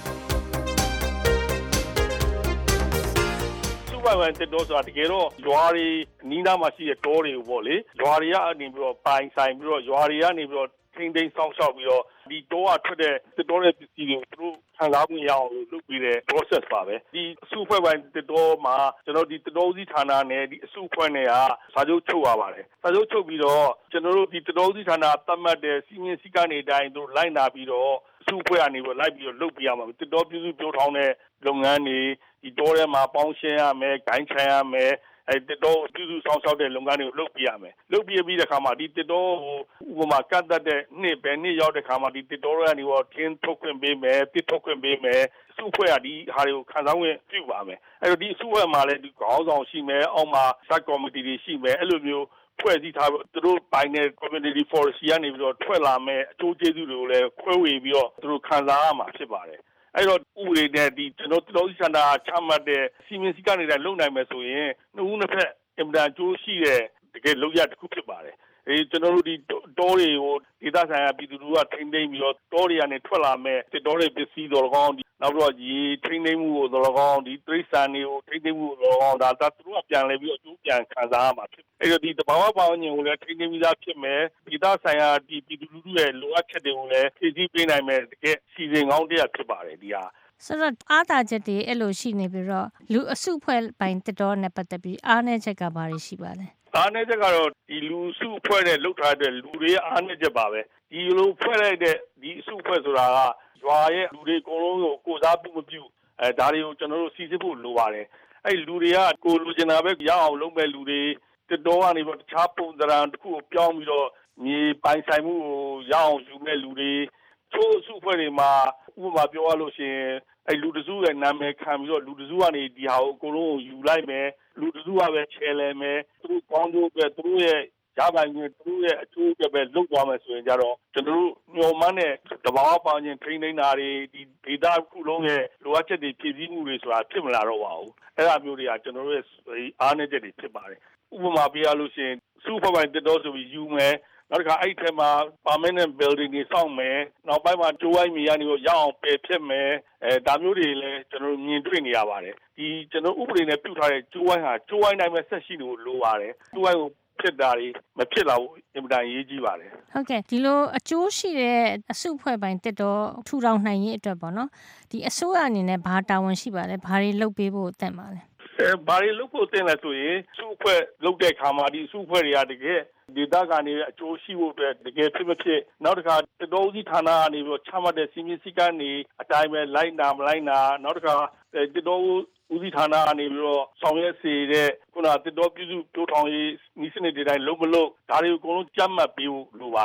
စုပိုင်ပိုင်းတစ်တော်ဆိုတာတကယ်တော့ရွာတွေနီးနားမှာရှိတဲ့တောတွေကိုပေါ့လေရွာတွေကနေပြီးတော့ပိုင်ဆိုင်ပြီးတော့ရွာတွေကနေပြီးတော့ထိန်းသိမ်းဆောင်ရှောက်ပြီးတော့ဒီတောကထွက်တဲ့တစ်တော်ရဲ့ပစ္စည်းတွေကိုသူတို့ခံစားမှုရအောင်လို့လုပ်ပြီးတဲ့ process ပါပဲဒီအစုအဖွဲ့ပိုင်းတစ်တော်မှာကျွန်တော်ဒီတစ်တော်စီဌာနနဲ့ဒီအစုအဖွဲ့နဲ့ကစာချုပ်ချုပ်ရပါတယ်စာချုပ်ချုပ်ပြီးတော့ကျွန်တော်တို့ဒီတစ်တော်စီဌာနသတ်မှတ်တဲ့စီမင်းစည်းကမ်းတွေအတိုင်းတို့လိုက်နာပြီးတော့အစုအဖွဲ့ကနေပြီးလိုက်ပြီးတော့လုပ်ပြရမှာတစ်တော်ပြုစုပြောထောင်တဲ့လုပ်ငန်းတွေဒီတောထဲမှာပေါင်းရှင်းရမယ်ဂိုင်းချရမယ်အဲတစ်တော်ပြုစုဆောင်ရှောက်တဲ့လုပ်ငန်းတွေကိုလုပ်ပြရမယ်လုပ်ပြပြီးတဲ့အခါမှာဒီတစ်တော်ဟိုဥပမာကတ်တတ်တဲ့နှစ်ပဲနှစ်ရောက်တဲ့အခါမှာဒီတစ်တော်ကနေတော့ထင်းထုတ်ခွင့်ပေးမယ်တစ်ထုတ်ခွင့်ပေးမယ်အစုအဖွဲ့ကဒီဟာတွေကိုခံစားဝင်ပြုပါမယ်အဲတော့ဒီအစုအဖွဲ့မှာလည်းဒီခေါင်းဆောင်ရှိမယ်အောက်မှာ sub committee တွေရှိမယ်အဲ့လိုမျိုးဖွဲ့စည်းထားသူတို့ပိုင်းတဲ့ community forestry ကနေပြီးတော့ထွက်လာမဲ့အကျိုးကျေးဇူးတွေကိုလည်းခွဲဝေပြီးတော့သူတို့ခံစားရမှာဖြစ်ပါတယ်အဲ့တော့ဥပဒေနဲ့ဒီကျွန်တော်တော်စီစံတာချမှတ်တဲ့စီမင်းစည်းကမ်းတွေလုံနိုင်မယ်ဆိုရင်နှစ်ဦးနှစ်ဖက်အင်မတန်ကျိုးရှိတဲ့တကယ်လောက်ရတစ်ခုဖြစ်ပါတယ်အဲကျွန်တော်တို့ဒီတောတွေကိုဒေသဆိုင်ရာပြည်သူတွေကထိန်းသိမ်းပြီးတော့တောတွေကနေထွက်လာမဲ့တောတွေပစ္စည်းတော်ကောင်းနောက်တော့ဒီထိန်းသိမ်းမှုကိုတော်ကောင်းဒီတိရစ္ဆာန်တွေကိုထိန်းသိမ်းမှုကိုတော်ကောင်းဒါသူတို့ကပြန်လဲပြီးတော့အကျိုးပြန်ခံစားရမှာဖြစ်အဲ့တော့ဒီတဘာဝပေါင်းညင်ကိုလည်းထိန်းသိမ်းပြီးသားဖြစ်မယ်ဒေသဆိုင်ရာဒီပြည်သူလူထုရဲ့လိုအပ်ချက်တွေကိုလည်းဖြည့်ဆည်းပေးနိုင်မယ်တကယ်စီစဉ်ကောင်းတရားဖြစ်ပါတယ်ဒီဟာဆိုတော့အားသာချက်တွေအဲ့လိုရှိနေပြီးတော့လူအစုဖွဲ့ပိုင်းတစ်တော်နဲ့ပတ်သက်ပြီးအားနည်းချက်ကဘာတွေရှိပါလဲအားနည်းချက်ကတော့ဒီလူစုဖွဲ့တဲ့လှုပ်ထားတဲ့လူတွေအားနည်းချက်ပါပဲဒီလိုဖွဲ့လိုက်တဲ့ဒီအစုဖွဲ့ဆိုတာကရွာရဲ့လူတွေအကုန်လုံးကိုကိုစားပြုမပြုအဲဒါတွေကိုကျွန်တော်တို့စီစစ်ဖို့လိုပါတယ်အဲ့လူတွေကကိုလူကျင်တာပဲရအောင်လုပ်မဲ့လူတွေတစ်တော်ကနေပြီးတခြားပုံစံတစ်ခုကိုပြောင်းပြီးတော့မြေပိုင်ဆိုင်မှုကိုရအောင်ယူမဲ့လူတွေချိုးအစုဖွဲ့တွေမှာဥပမာပြောရလို့ရှိရင်အဲ့လူတစုရဲ့နာမည်ခံပြီးတော့လူတစုကနေဒီဟာကိုအကုန်လုံးယူလိုက်မယ်လူတစုကပဲချဲလဲမယ်သူတို့ကောင်းကျိုးအတွက်သူတို့ရဲ့ရပိုင်ခွင့်သူတို့ရဲ့အကျိုးအတွက်ပဲလုပ်သွားမယ်ဆိုရင်ကြတော့ကျွန်တော်တို့ညော်မန်းတဲ့တဘာဝပေါင်းခြင်းထိန်းသိမ်းတာတွေဒီဒေတာခုလုံးရဲ့လိုအပ်ချက်တွေဖြည့်ဆည်းမှုတွေဆိုတာဖြစ်မလာတော့ပါဘူးအဲ့ဒါမျိုးတွေကကျွန်တော်တို့ရဲ့အားနည်းချက်တွေဖြစ်ပါတယ်ဥပမာပြရလို့ရှိရင်စုဖွဲ့ပိုင်းတတော်ဆိုပြီးယူမယ်နောက်တစ်ခါအဲ့ထဲမှာ permanent building တွေစောင့်မယ်နောက်ပိုင်းမှာကျိုးဝိုင်းမြေရနေကိုရအောင်ပယ်ဖြစ်မယ်အဲဒါမျိုးတွေလည်းကျွန်တော်မြင်တွေ့နေရပါတယ်ဒီကျွန်တော်ဥပဒေနဲ့ပြုထားတဲ့ကျိုးဝိုင်းဟာကျိုးဝိုင်းတိုင်းပဲဆက်ရှိလို့လိုပါတယ်ကျိုးဝိုင်းကိုဖြစ်တာတွေမဖြစ်လာဘူးအင်မတန်ရေးကြီးပါတယ်ဟုတ်ကဲ့ဒီလိုအကျိုးရှိတဲ့အစုအဖွဲ့ပိုင်းတက်တော့ထူထောင်နိုင်ရေးအတွက်ပေါ့နော်ဒီအစိုးရအနေနဲ့ဘာတာဝန်ရှိပါလဲဘာတွေလုပ်ပေးဖို့အသင့်ပါလဲအဲဘာတွေလုပ်ဖို့တင်လဲဆိုရင်စုအဖွဲ့လုပ်တဲ့ခါမှာဒီစုအဖွဲ့တွေကတကယ်ဒေသကနေအကျိုးရှိဖို့အတွက်တကယ်ဖြစ်မဖြစ်နောက်တစ်ခါတတော်စီဌာနကနေပြီးချမှတ်တဲ့စီမင်းစည်းကမ်းတွေအတိုင်းပဲလိုက်နာမလိုက်နာနောက်တစ်ခါတတော်ဦးစီးဌာနကနေပြီးတော့ဆောင်ရွက်စေတဲ့ခုနတတော်ပြုစုတိုးထောင်ရေးဤစနစ်တွေတိုင်းလုံးမလို့ဒါတွေကိုအကုန်လုံးကြမ်းမှတ်ပေးဖို့လိုပါတယ်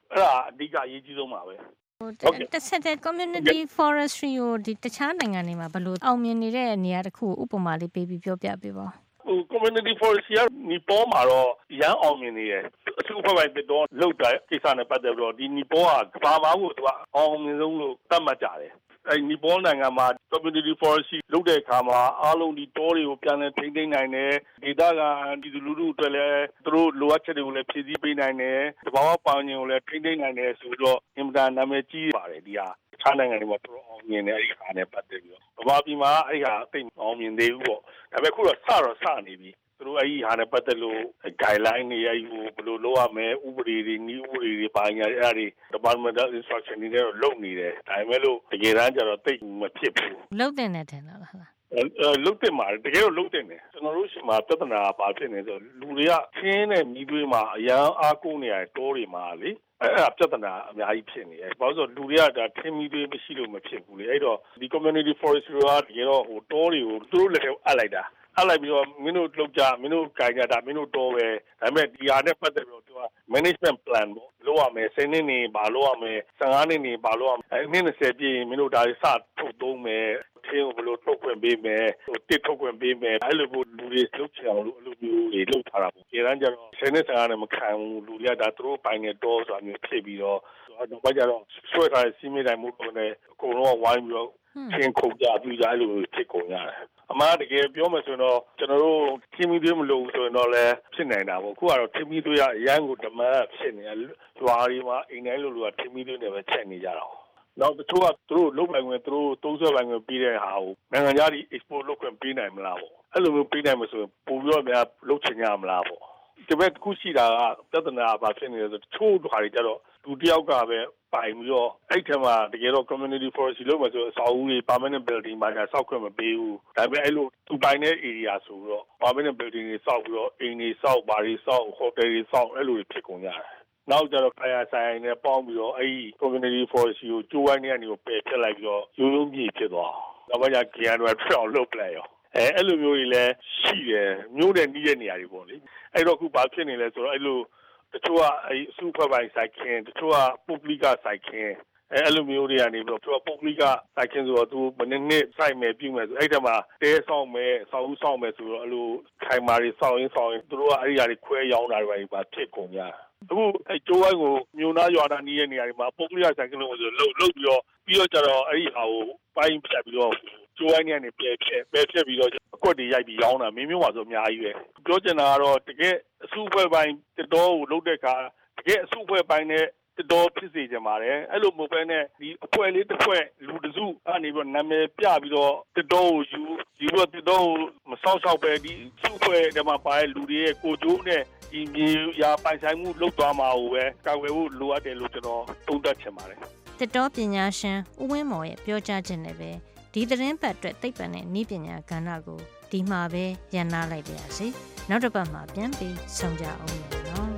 အဲ့ဒါအဓိကအရေးကြီးဆုံးပါပဲတစ်ဆက်တည်း community forestry ကိုဒီတခြားနိုင်ငံတွေမှာဘယ်လိုအောင်မြင်နေတဲ့နေရာတစ်ခုဥပမာလေးပေးပြီးပြောပြပေးပါဟို community forestry ကနီပေါမှာတော့ရန်အောင်မြင်နေတယ်အထူးဖွဲ့ပိုင်းတစ်တော့လောက်တဲ့ကိစ္စနဲ့ပတ်သက်ပြီးတော့ဒီနီပေါကဘာမှကိုသူကအောင်မြင်ဆုံးလို့သတ်မှတ်ကြတယ်အဲနီပေါနိုင်ငံမှာ community forestry လုပ်တဲ့အခါမှာအားလုံးဒီတောတွေကိုပြန်လည်ထိန်းသိမ်းနိုင်တယ်ဒေသခံဒီလူလူတွေလည်းသူတို့လိုအပ်ချက်တွေကိုလည်းဖြည့်ဆည်းပေးနိုင်တယ်တဘာဝပတ်ဝန်းကျင်ကိုလည်းထိန်းသိမ်းနိုင်တယ်ဆိုတော့အင်မတန်နာမည်ကြီးပါတယ်ဒီဟာခြားနိုင်ငံတွေမှာတော်အောင်မြင်တယ်အဲ့ဒီဟာနဲ့ပတ်သက်ပြီးတော့ဘာပြည်မှာအဲ့ဒီဟာသိအောင်မြင်သေးဘူးပေါ့ဒါပေမဲ့ခုတော့စတော့စနေပြီသူတို့အဲ့ဒီဟာနဲ့ပတ်သက်လို့ guideline တွေအဲ့ဒီကိုဘယ်လိုလုပ်ရမလဲဥပဒေတွေနည်းဥပဒေတွေပါညာအဲ့ဒီ departmental instruction တွေတော့လုပ်နေတယ်ဒါပေမဲ့လို့တကယ်တမ်းကျတော့သိမဖြစ်ဘူးလုပ်တဲ့နဲ့တယ်လားလားလုတ်တင်မှာတကယ်တော့လုတ်တင်တယ်ကျွန်တော်တို့ရှိမှာပြဿနာဘာဖြစ်နေဆိုလူတွေကချင်းတဲ့မိသွေးမှာအရန်အားကိုးနေရတောတွေမှာလေအဲ့ဒါပြဿနာအများကြီးဖြစ်နေတယ်ဘာလို့ဆိုလူတွေကဒါထင်းမိသွေးမရှိလို့မဖြစ်ဘူးလေအဲ့တော့ဒီ community forestry ကတကယ်တော့ဟိုတောတွေကိုသူတို့လည်းအပ်လိုက်တာအပ်လိုက်ပြီးတော့မင်းတို့လုပ်ကြမင်းတို့ကြိုင်ကြတာမင်းတို့တောပဲဒါပေမဲ့ဒီဟာနဲ့ပတ်သက်ပြီးတော့သူက management plan ပေါ့လုပ်ရမယ်ဆယ်နှစ်နေပါလုပ်ရမယ်ဆယ်ငါးနှစ်နေပါလုပ်ရမယ်အဲ့နှစ်၂၀ပြည့်မင်းတို့ဒါစထုတ်သုံးမယ်ထင်းကိုဘယ်လိုထုတ်ခွင့်ပေးမယ်ဟိုတစ်ထုတ်ခွင့်ပေးမယ်အဲ့လိုမျိုးလူတွေလုပ်ချင်အောင်လို့အဲ့လိုမျိုးတွေလုပ်ထားတာပေါ့ကျေတန်းကျတော့ဆယ်နှစ်ဆယ်ငါးနှစ်မခံဘူးလူတွေကဒါသူတို့ပိုင်နေတော့ဆိုတာမျိုးဖြစ်ပြီးတော့တော့ဘာကြတော့ဆွဲထားတဲ့စီးမိတိုင်းမှုတွေနဲ့အကုန်လုံးကဝိုင်းပြီးတော့ချင်းခုန်ကြပြီးကြအဲ့လိုဖြစ်ကုန်ရတယ်အမှန်တကယ်ပြောမှဆိုတော့ကျွန်တော်တို့ထင်းမီသွေးမလို့ဆိုရင်တော့လည်းဖြစ်နိုင်တာပေါ့အခုကတော့ထင်းမီသွေးရအရန်ကိုဓမတ်ဖြစ်နေရွာတွေမှာအိမ်တိုင်းလိုလိုကထင်းမီသွေးနဲ့ပဲချက်နေကြတာနောက်တချို့ကသူတို့လုပ်ပိုင်ခွင့်သူတို့သုံးဆွဲပိုင်ခွင့်ပြီးတဲ့ဟာကိုနိုင်ငံခြားတွေ export လုပ်ခွင့်ပေးနိုင်မလားပေါ့အဲ့လိုမျိုးပေးနိုင်မှာဆိုရင်ပိုပြီးတော့များလုပ်ချင်ကြမလားပေါ့ဒီဘက်တစ်ခုရှိတာကပြဿနာဘာဖြစ်နေလဲဆိုတချို့ဓာတ်တွေကြတော့လူတယောက်ကပဲပိုင်ပြီးတော့အဲ့ထက်မှတကယ်တော့ community forestry လုပ်မှာဆိုအဆောက်အဦတွေ permanent building မှာဆောက်ခွင့်မပေးဘူးဒါပေမဲ့အဲ့လိုသူပိုင်တဲ့ area ဆိုတော့ permanent building တွေဆောက်ပြီးတော့အိမ်တွေဆောက်ဘာတွေဆောက် hotel တွေဆောက်အဲ့လိုဖြစ်ကုန်ကြတယ်နောက်ကျတော့ခရိုင်ဆိုင်နဲ့ပေါင်းပြီးတော့အဲ့ဒီ community forestry ကိုကျိုးဝိုင်းနေကနေကိုပယ်ဖျက်လိုက်ပြီးတော့ရိုးရိုးမြေဖြစ်သွားအောင်နောက်မှကျ G N တွေဖြစ်အောင်လုပ်ပလိုက်ရောအဲအဲ့လိုမျိုးတွေလည်းရှိတယ်မျိုးတဲ့နီးတဲ့နေရာတွေပေါ့လေအဲ့တော့ခုဘာဖြစ်နေလဲဆိုတော့အဲ့လိုတချို့ကအဲ့အစုဖွဲ့ပိုင်းဆိုင်ခင်တချို့ကပုဂ္ဂလိကဆိုင်ခင်အဲအဲ့လိုမျိုးတွေကနေပြီးတော့သူကပုဂ္ဂလိကဆိုင်ခင်ဆိုတော့သူမနေ့နေ့စိုက်မယ်ပြုမယ်ဆိုအဲ့တမှာတဲဆောင်မယ်ဆောက်ဦးဆောင်မယ်ဆိုတော့အဲ့လိုခိုင်မာတွေဆောက်ရင်းဆောက်ရင်းသူတို့ကအဲ့ဒီအရာတွေခွဲရောင်းတာတွေပါဖြစ်ကုန်ကြအခုအဲကျိုးဝိုင်းကိုမြို့သားရွာသားနီးရဲ့နေရာတွေမှာပုဂ္ဂလိကဆိုင်ကလုံးဆိုလှုပ်လှုပ်ပြီးတော့ပြီးတော့ကျတော့အဲ့ဒီဟာကိုပိုင်းဖြတ်ပြီးတော့ကျိုးဝိုင်းကနေပြဲဖြဲပြဲဖြတ်ပြီးတော့အကွက်တွေရိုက်ပြီးရောင်းတာမင်းမျိုးပါဆိုအများကြီးပဲပြောချင်တာကတော့တကယ်အစုအဖွဲ့ပိုင်းတတော်ကိုလှုပ်တဲ့အခါတကယ်အစုအဖွဲ့ပိုင်းနဲ့တတော်ဖြစ်စေချင်ပါတယ်အဲ့လိုမဟုတ်ဘဲနဲ့ဒီအဖွဲ့လေးတစ်ဖွဲ့လူတစုအနေပြီးနာမည်ပြပြီးတော့တတော်ကိုယူယူတော့တတော်ကိုမဆောက်ရှောက်ပဲဒီစုအဖွဲ့ထဲမှာပါတဲ့လူတွေရဲ့ကိုကျိုးနဲ့ဒီမြေယာပိုင်ဆိုင်မှုလုပ်သွားမှာကိုပဲကာကွယ်ဖို့လိုအပ်တယ်လို့ကျွန်တော်သုံးသပ်ချင်ပါတယ်တတော်ပညာရှင်ဦးဝင်းမော်ရဲ့ပြောကြားခြင်းနဲ့ပဲဒီသတင်းပတ်အတွက်သိပ္ပံနဲ့နည်းပညာကဏ္ဍကိုဒီမှာပဲရန်နာလိုက်ပါရစေနောက်တစ်ပတ်မှာပြန်ပြီးဆုံကြအောင်နော်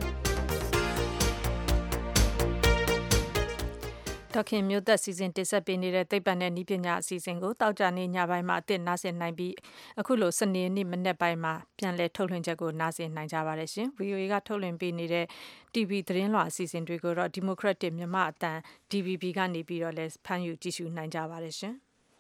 ဒေါခင်မျိုးသက်စီစဉ်တင်ဆက်ပေးနေတဲ့သိပ္ပံနဲ့နည်းပညာအစီအစဉ်ကိုတောက်ကြနေညပိုင်းမှာအသစ်နားဆင်နိုင်ပြီးအခုလိုစနေနေ့မနေ့ပိုင်းမှာပြန်လည်ထုတ်လွှင့်ချက်ကိုနားဆင်နိုင်ကြပါတယ်ရှင် V O A ကထုတ်လွှင့်ပေးနေတဲ့ T V သတင်းလွှာအစီအစဉ်တွေကိုတော့ Democratic မြန်မာအတန် D V B ကနေပြီးတော့လည်းဖမ်းယူကြည့်ရှုနိုင်ကြပါတယ်ရှင်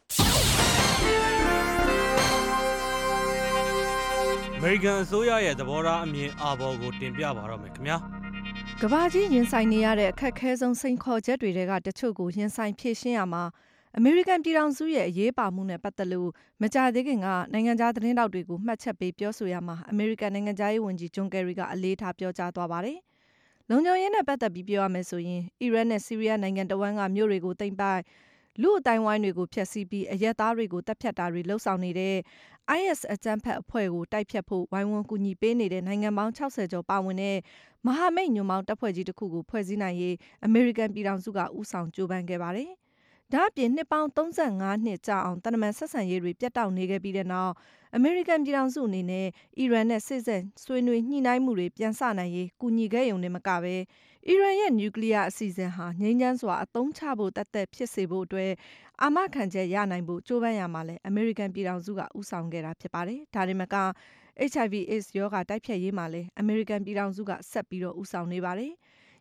အမေရိကန်အစိုးရရဲ့သဘောထားအမြင်အာဘော်ကိုတင်ပြပါတော့မယ်ခင်ဗျာကမ္ဘာကြီးရင်ဆိုင်နေရတဲ့အခက်အခဲဆုံးစိန်ခေါ်ချက်တွေကတချို့ကိုရင်ဆိုင်ဖြေရှင်းရမှာအမေရိကန်ပြည်ထောင်စုရဲ့အရေးပါမှုနဲ့ပတ်သက်လို့မကြာသေးခင်ကနိုင်ငံခြားသတင်းတောက်တွေကိုမှတ်ချက်ပေးပြောဆိုရမှာအမေရိကန်နိုင်ငံသားရေးဝန်ကြီးဂျွန်ကယ်ရီကအလေးထားပြောကြားသွားပါတယ်။လုံခြုံရေးနဲ့ပတ်သက်ပြီးပြောရမယ်ဆိုရင်အီရတ်နဲ့ဆီးရီးယားနိုင်ငံတဝန်းကမြို့တွေကိုသိမ်းပိုက်လူအတိုင်းဝိုင်းတွေကိုဖျက်ဆီးပြီးအရက်သားတွေကိုတပ်ဖြတ်တာတွေလှုပ်ဆောင်နေတဲ့ I S အကြမ်းဖက်အဖွဲ့ကိုတိုက်ဖြတ်ဖို့ဝိုင်းဝန်းကူညီပေးနေတဲ့နိုင်ငံပေါင်း၆၀ကျော်ပါဝင်တဲ့မဟာမိတ်ညွန့်ပေါင်းတပ်ဖွဲ့ကြီးတစ်ခုကိုဖွဲ့စည်းနိုင်ရေးအမေရိကန်ပြည်ထောင်စုကဦးဆောင်ကြိုးပမ်းခဲ့ပါတယ်။ဒါ့အပြင်နှစ်ပေါင်း၃၅နှစ်ကြာအောင်တန်တမန်ဆက်ဆံရေးတွေပြတ်တောက်နေခဲ့ပြီးတဲ့နောက်အမေရိကန်ပြည်ထောင်စုအနေနဲ့အီရန်နဲ့စစ်ဆက်ဆွေးနွေးညှိနှိုင်းမှုတွေပြန်စနိုင်ရေးကူညီခဲ့ရုံနဲ့မကပဲအီရန်ရဲ့နျူကလ িয়ার အစီအစဉ်ဟာငြိမ်းချမ်းစွာအသုံးချဖို့တတ်သက်ဖြစ်စေဖို့အတွက်အာမခံချက်ရနိုင်ဖို့ကြိုးပမ်းရမှာလဲအမေရိကန်ပြည်ထောင်စုကဦးဆောင်ခဲ့တာဖြစ်ပါတယ်။ဒါတွေမက H I V AIDS ရောဂါတိုက်ဖျက်ရေးမှာလဲအမေရိကန်ပြည်ထောင်စုကဆက်ပြီးတော့ဦးဆောင်နေပါတယ်။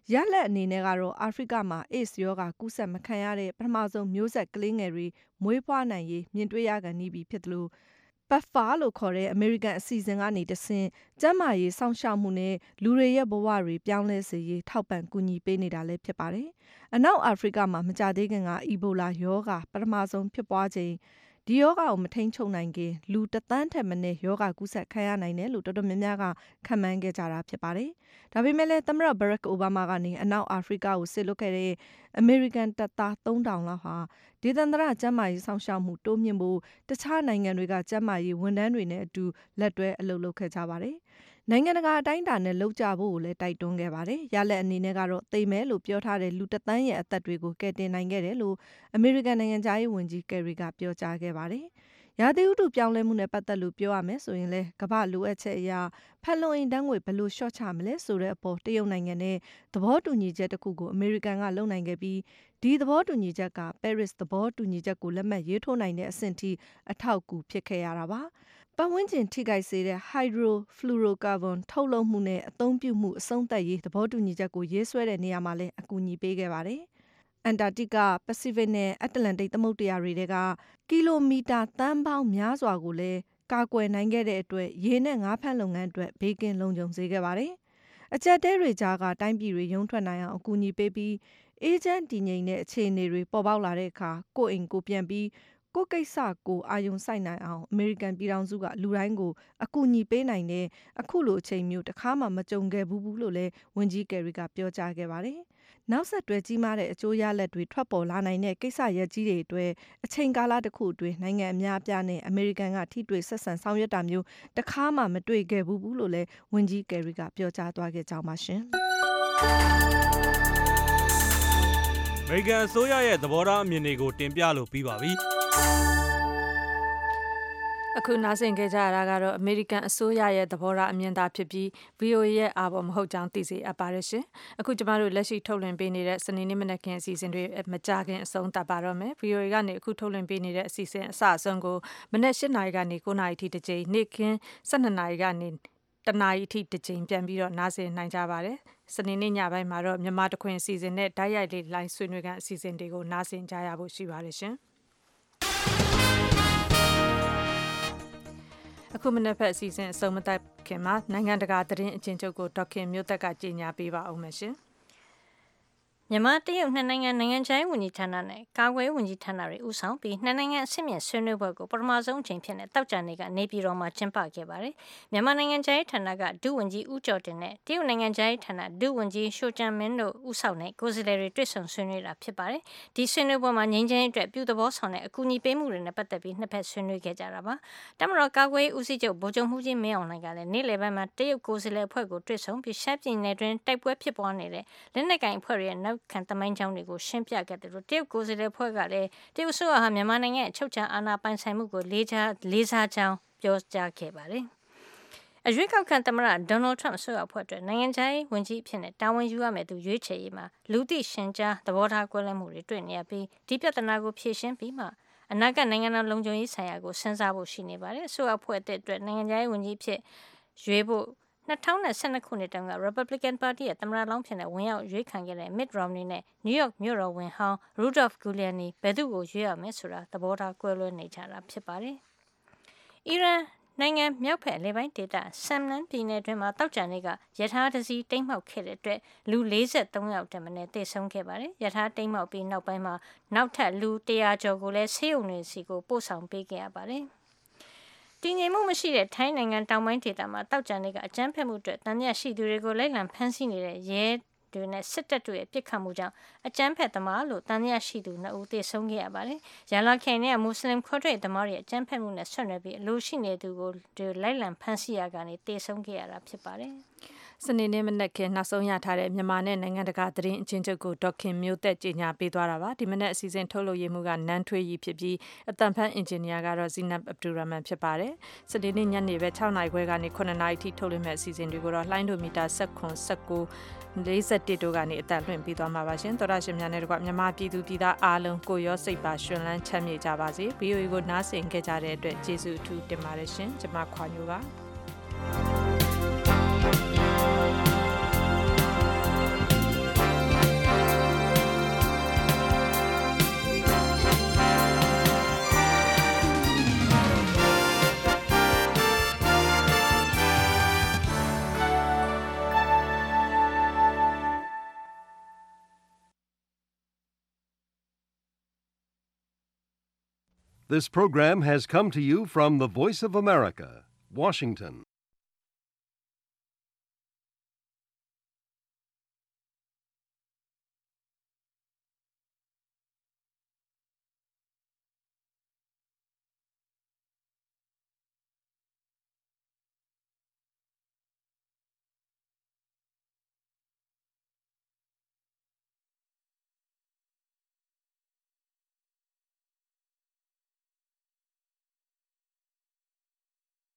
ရလက်အနေနဲ့ကတော့အာဖရိကမှာ AIDS ရောဂါကူးစက်မခံရတဲ့ပထမဆုံးမျိုးဆက်ကလေးငယ်တွေမွေးဖွားနိုင်ရေးမြင်တွေ့ရကန်နေပြီဖြစ်တယ်လို့ ပက်ဖာ လို့ခေါ်တဲ့အမေရိကန်အစီအစဉ်ကနေတဆင့်ကျန်းမာရေးစောင့်ရှောက်မှုနဲ့လူတွေရဲ့ဘဝတွေပြောင်းလဲစေရေးထောက်ပံ့ကူညီပေးနေတာလည်းဖြစ်ပါတယ်။အနောက်အာဖရိကမှာမကြသေးခင်ကအီဘိုလာရောဂါပထမဆုံးဖြစ်ပွားချိန်ဒီရောဂါကိုမထိန်ချုပ်နိုင်ခင်လူတသန်းထက်မနည်းရောဂါကူးစက်ခံရနိုင်တယ်လို့တော်တော်များများကခန့်မှန်းခဲ့ကြတာဖြစ်ပါတယ်။ဒါပေမဲ့လည်းသမ္မတဘရက်အိုဘားမားကနေအနောက်အာဖရိကကိုစစ်လွတ်ခဲ့တဲ့အမေရိကန်တပ်သားသုံးထောင်လောက်ဟာဒေသန္တရကျန်းမာရေးဆောင်ရှောက်မှုတိုးမြင့်ဖို့တခြားနိုင်ငံတွေကကျန်းမာရေးဝန်ထမ်းတွေနဲ့အတူလက်တွဲအလုပ်လုပ်ခဲ့ကြပါတယ်။နိုင်ငံတကာအတိုင်းအတာနဲ့လှုပ်ကြဖို့ကိုလည်းတိုက်တွန်းခဲ့ပါတယ်။ရလက်အနေနဲ့ကတော့သိမယ်လို့ပြောထားတဲ့လူတသန်းရဲ့အသက်တွေကိုကယ်တင်နိုင်ခဲ့တယ်လို့အမေရိကန်နိုင်ငံသားရေးဝန်ကြီးကယ်ရီကပြောကြားခဲ့ပါတယ်။ရာသီဥတုပြောင်းလဲမှုနဲ့ပတ်သက်လို့ပြောရမယ်ဆိုရင်လည်းကမ္ဘာလိုအပ်ချက်အရာဖက်လွန်အင်တန်းငွေဘယ်လိုလျှော့ချမလဲဆိုတဲ့အပေါ်တရုတ်နိုင်ငံနဲ့သဘောတူညီချက်တစ်ခုကိုအမေရိကန်ကလုပ်နိုင်ခဲ့ပြီးဒီသဘောတူညီချက်ကပဲရစ်သဘောတူညီချက်ကိုလက်မှတ်ရေးထိုးနိုင်တဲ့အဆင့်ထိအထောက်အကူဖြစ်ခဲ့ရတာပါ။ပတ်ဝန်းကျင်ထိခိုက်စေတဲ့ hydrofluorocarbon ထုတ်လုပ်မှုနဲ့အသုံးပြုမှုအဆုံးသတ်ရေးသဘောတူညီချက်ကိုရေးဆွဲတဲ့နေရာမှာလည်းအကူအညီပေးခဲ့ပါတယ်။အန်တာတိကပစိဖိတ်နဲ့အတ္တလန္တိတ်သမုဒ္ဒရာတွေကကီလိုမီတာသန်းပေါင်းများစွာကိုလည်းကာကွယ်နိုင်ခဲ့တဲ့အတွက်ရေနဲ့ငါးဖမ်းလုပ်ငန်းအတွက်ဘေးကင်းလုံခြုံစေခဲ့ပါတယ်။အကြက်တဲတွေကြားကတိုင်းပြည်တွေရုံးထွက်နိုင်အောင်အကူအညီပေးပြီးအေဂျင့်တည်ငြိမ်တဲ့အခြေအနေတွေပေါ်ပေါက်လာတဲ့အခါကိုယ့်အိမ်ကိုပြန်ပြီးကိုယ့်ကိစ္စကိုအာရုံစိုက်နိုင်အောင်အမေရိကန်ပြည်ထောင်စုကလူတိုင်းကိုအကူအညီပေးနိုင်တဲ့အခုလိုအချိန်မျိုးတစ်ခါမှမကြုံခဲ့ဘူးလို့လည်းဝန်ကြီးကယ်ရီကပြောကြားခဲ့ပါတယ်။နောက်ဆက်တွဲကြီးမားတဲ့အကျိုးရလဒ်တွေထွက်ပေါ်လာနိုင်တဲ့ကိစ္စရပ်ကြီးတွေအတွက်အချိန်ကာလတစ်ခုအတွင်းနိုင်ငံအများအပြားနဲ့အမေရိကန်ကထိတွေ့ဆက်ဆံဆောင်ရွက်တာမျိုးတစ်ခါမှမတွေ့ခဲ့ဘူးလို့လည်းဝန်ကြီးကယ်ရီကပြောကြားသွားခဲ့ကြောင်းပါရှင်။အမေရိကန်အစိုးရရဲ့သဘောထားအမြင်တွေကိုတင်ပြလို့ပြီးပါပြီ။အခုနားဆင်ကြကြရတာကတော့အမေရိကန်အစိုးရရဲ့သဘောထားအမြင်သာဖြစ်ပြီး ဗွီအိုအေ ရဲ့အာဘော်မဟုတ်ကြောင်းသိစေအပ်ပါတယ်ရှင်။အခုကျမတို့လက်ရှိထုတ်လွှင့်ပေးနေတဲ့စနေနေ့မနက်ခင်းအစီအစဉ်တွေမကြခင်အဆုံးသတ်ပါတော့မယ်။ ဗွီအိုအေ ကနေအခုထုတ်လွှင့်ပေးနေတဲ့အစီအစဉ်အစအဆုံးကိုမနက်၈နာရီကနေ၉နာရီထိတစ်ကြိမ်နေ့ခင်း၁၂နာရီကနေတနာရီထိတစ်ကြိမ်ပြန်ပြီးတော့နားဆင်နိုင်ကြပါတယ်။စနေနေ့ညပိုင်းမှာတော့မြန်မာတခွင်အစီအစဉ်နဲ့ဓာတ်ရိုက်လေးလိုင်းဆွေးနွေးခန်းအစီအစဉ်တွေကိုနားဆင်ကြရဖို့ရှိပါတယ်ရှင်။အခုမနက်ဖက်အစီအစဉ်အဆုံးမတက်ခင်မှာနိုင်ငံတကာသတင်းအချင်းချုပ်ကိုဒေါက်ခင်မျိုးသက်ကကြေညာပေးပါအောင်မယ်ရှင်။မြန်မာတရုတ်နှစ်နိုင်ငံနိုင်ငံခြားရေးဝန်ကြီးဌာနနဲ့ကာကွယ်ရေးဝန်ကြီးဌာနတွေဦးဆောင်ပြီးနှစ်နိုင်ငံအဆင့်မြင့်ဆွေးနွေးပွဲကိုပထမဆုံးအကြိမ်ဖြစ်တဲ့တောက်ကြနေကနေပြည်တော်မှာကျင်းပခဲ့ပါတယ်။မြန်မာနိုင်ငံခြားရေးဌာနကဒုဝန်ကြီးဦးကျော်တင်နဲ့တရုတ်နိုင်ငံခြားရေးဌာနဒုဝန်ကြီးရှိုကျန်မင်းတို့ဦးဆောင်တဲ့ကိုယ်စားလှယ်တွေတွေ့ဆုံဆွေးနွေးတာဖြစ်ပါတယ်။ဒီဆွေးနွေးပွဲမှာငြိမ်းချမ်းရေးအတွက်ပြုသဘောဆောင်တဲ့အကူအညီပေးမှုတွေနဲ့ပတ်သက်ပြီးနှစ်ဖက်ဆွေးနွေးခဲ့ကြတာပါ။တမတော်ကာကွယ်ရေးဦးစီးချုပ်ဗိုလ်ချုပ်မှုကြီးမင်းအောင်လှိုင်ကလည်းနေ့လယ်ပိုင်းမှာတရုတ်ကိုယ်စားလှယ်အဖွဲ့ကိုတွေ့ဆုံပြီးရှမ်းပြည်နယ်တွင်တိုက်ပွဲဖြစ်ပွားနေတဲ့လက်နက်ကိုင်အဖွဲ့တွေရဲ့နောက်ခံသမိုင်းကြောင်းကိုရှင်းပြခဲ့တယ်လို့တရုတ်ကိုယ်စားလှယ်ဖွဲ့ကလည်းတရုတ်ဆိုဟာမြန်မာနိုင်ငံရဲ့အချုပ်အခြာအာဏာပိုင်ဆိုင်မှုကိုလေးစားလေးစားကြောင်းပြောကြားခဲ့ပါတယ်။အရွေးကောက်ခံသမ္မတဒေါ်နယ်ထရမ့်အစိုးရအဖွဲ့အတွက်နိုင်ငံခြားရေးဝန်ကြီးအဖြစ်နဲ့တာဝန်ယူရမယ့်သူရွေးချယ်ရေးမှာလူသိရှင်ကြားသဘောထားကွဲလွဲမှုတွေတွေ့နေရပြီးဒီပြဿနာကိုဖြေရှင်းပြီးမှအနာဂတ်နိုင်ငံတော်လုံခြုံရေးဆိုင်ရာကိုစဉ်းစားဖို့ရှိနေပါတယ်။အစိုးရအဖွဲ့အတွက်နိုင်ငံခြားရေးဝန်ကြီးဖြစ်ရွေးဖို့၂၀၁၂ခုနှစ်တုန်းက Republican Party ရဲ့သမ္မတလောင်းဖြစ်တဲ့ဝင်ရောက်ရွေးခံခဲ့တဲ့ Mitt Romney နဲ့ New York မြို့တော်ဝန်ဟောင်း Rudolph Giuliani ဘယ်သူ့ကိုရွေးရမယ်ဆိုတာသဘောထားကွဲလွဲနေကြတာဖြစ်ပါတယ်။အီရန်နိုင်ငံမြောက်ဘက်အလယ်ပိုင်းဒေသဆမ်နန်ပြည်နယ်တွင်မှာတောက်ကြနေကရထားတစ်စီးတိမ်းမှောက်ခဲ့တဲ့အတွက်လူ၄၃ယောက်တမနဲ့တေဆုံးခဲ့ပါတယ်။ရထားတိမ်းမှောက်ပြီးနောက်ပိုင်းမှာနောက်ထပ်လူ၁၀၀ကျော်ကိုလည်းဆေးရုံတွေစီကိုပို့ဆောင်ပေးခဲ့ရပါတယ်။တည်ငြိမ်မှုမရှိတဲ့ထိုင်းနိုင်ငံတောင်ပိုင်းဒေသမှာတောက်ကြနေကအကြမ်းဖက်မှုအတွက်တန်မြတ်ရှိသူတွေကိုလိုက်လံဖမ်းဆီးနေတဲ့ရဲတွေနဲ့စစ်တပ်တို့ရဲ့ပြစ်ခတ်မှုကြောင့်အကြမ်းဖက်သမားလို့တန်မြတ်ရှိသူနှစ်ဦးသေဆုံးခဲ့ရပါတယ်။ရလာခိုင်နဲ့မွတ်စလင်ခွဲထွက်သမားတွေရဲ့အကြမ်းဖက်မှုနဲ့ဆွံ့နယ်ပြီးအလိုရှိနေသူကိုလိုက်လံဖမ်းဆီးရကနေသေဆုံးခဲ့ရတာဖြစ်ပါတယ်။စနေနေ့မနက်ခင်းနောက်ဆုံးရထားတဲ့မြန်မာနဲ့နိုင်ငံတကာသတင်းအချင်းချုပ်ကိုဒေါက်ခင်မျိုးသက်ကြေညာပေးသွားတာပါဒီမနက်အစီအစဉ်ထုတ်လုပ်ရမှုကနန်းထွေးကြီးဖြစ်ပြီးအတန်ဖန်အင်ဂျင်နီယာကတော့ဇီနပ်အဗ်ဒူရာမန်ဖြစ်ပါတယ်စနေနေ့ညနေပဲ၆နာရီခွဲကနေခုနှစ်နာရီထိထုတ်လွှင့်မဲ့အစီအစဉ်တွေကိုတော့လှိုင်းဒိုမီတာ၁၇ ၁၉ ၄၁တို့ကနေအတန်လွှင့်ပေးသွားမှာပါရှင်သောရရှင်များနဲ့တကွမြန်မာပြည်သူပြည်သားအားလုံးကိုရောစိတ်ပါရှင်လန်းချမ်းမြေ့ကြပါစေ ဗွီအိုအေ ကိုနားဆင်ခဲ့ကြတဲ့အတွက်ကျေးဇူးအထူးတင်ပါတယ်ရှင်ကျွန်မခွာညိုပါ This program has come to you from the Voice of America, Washington.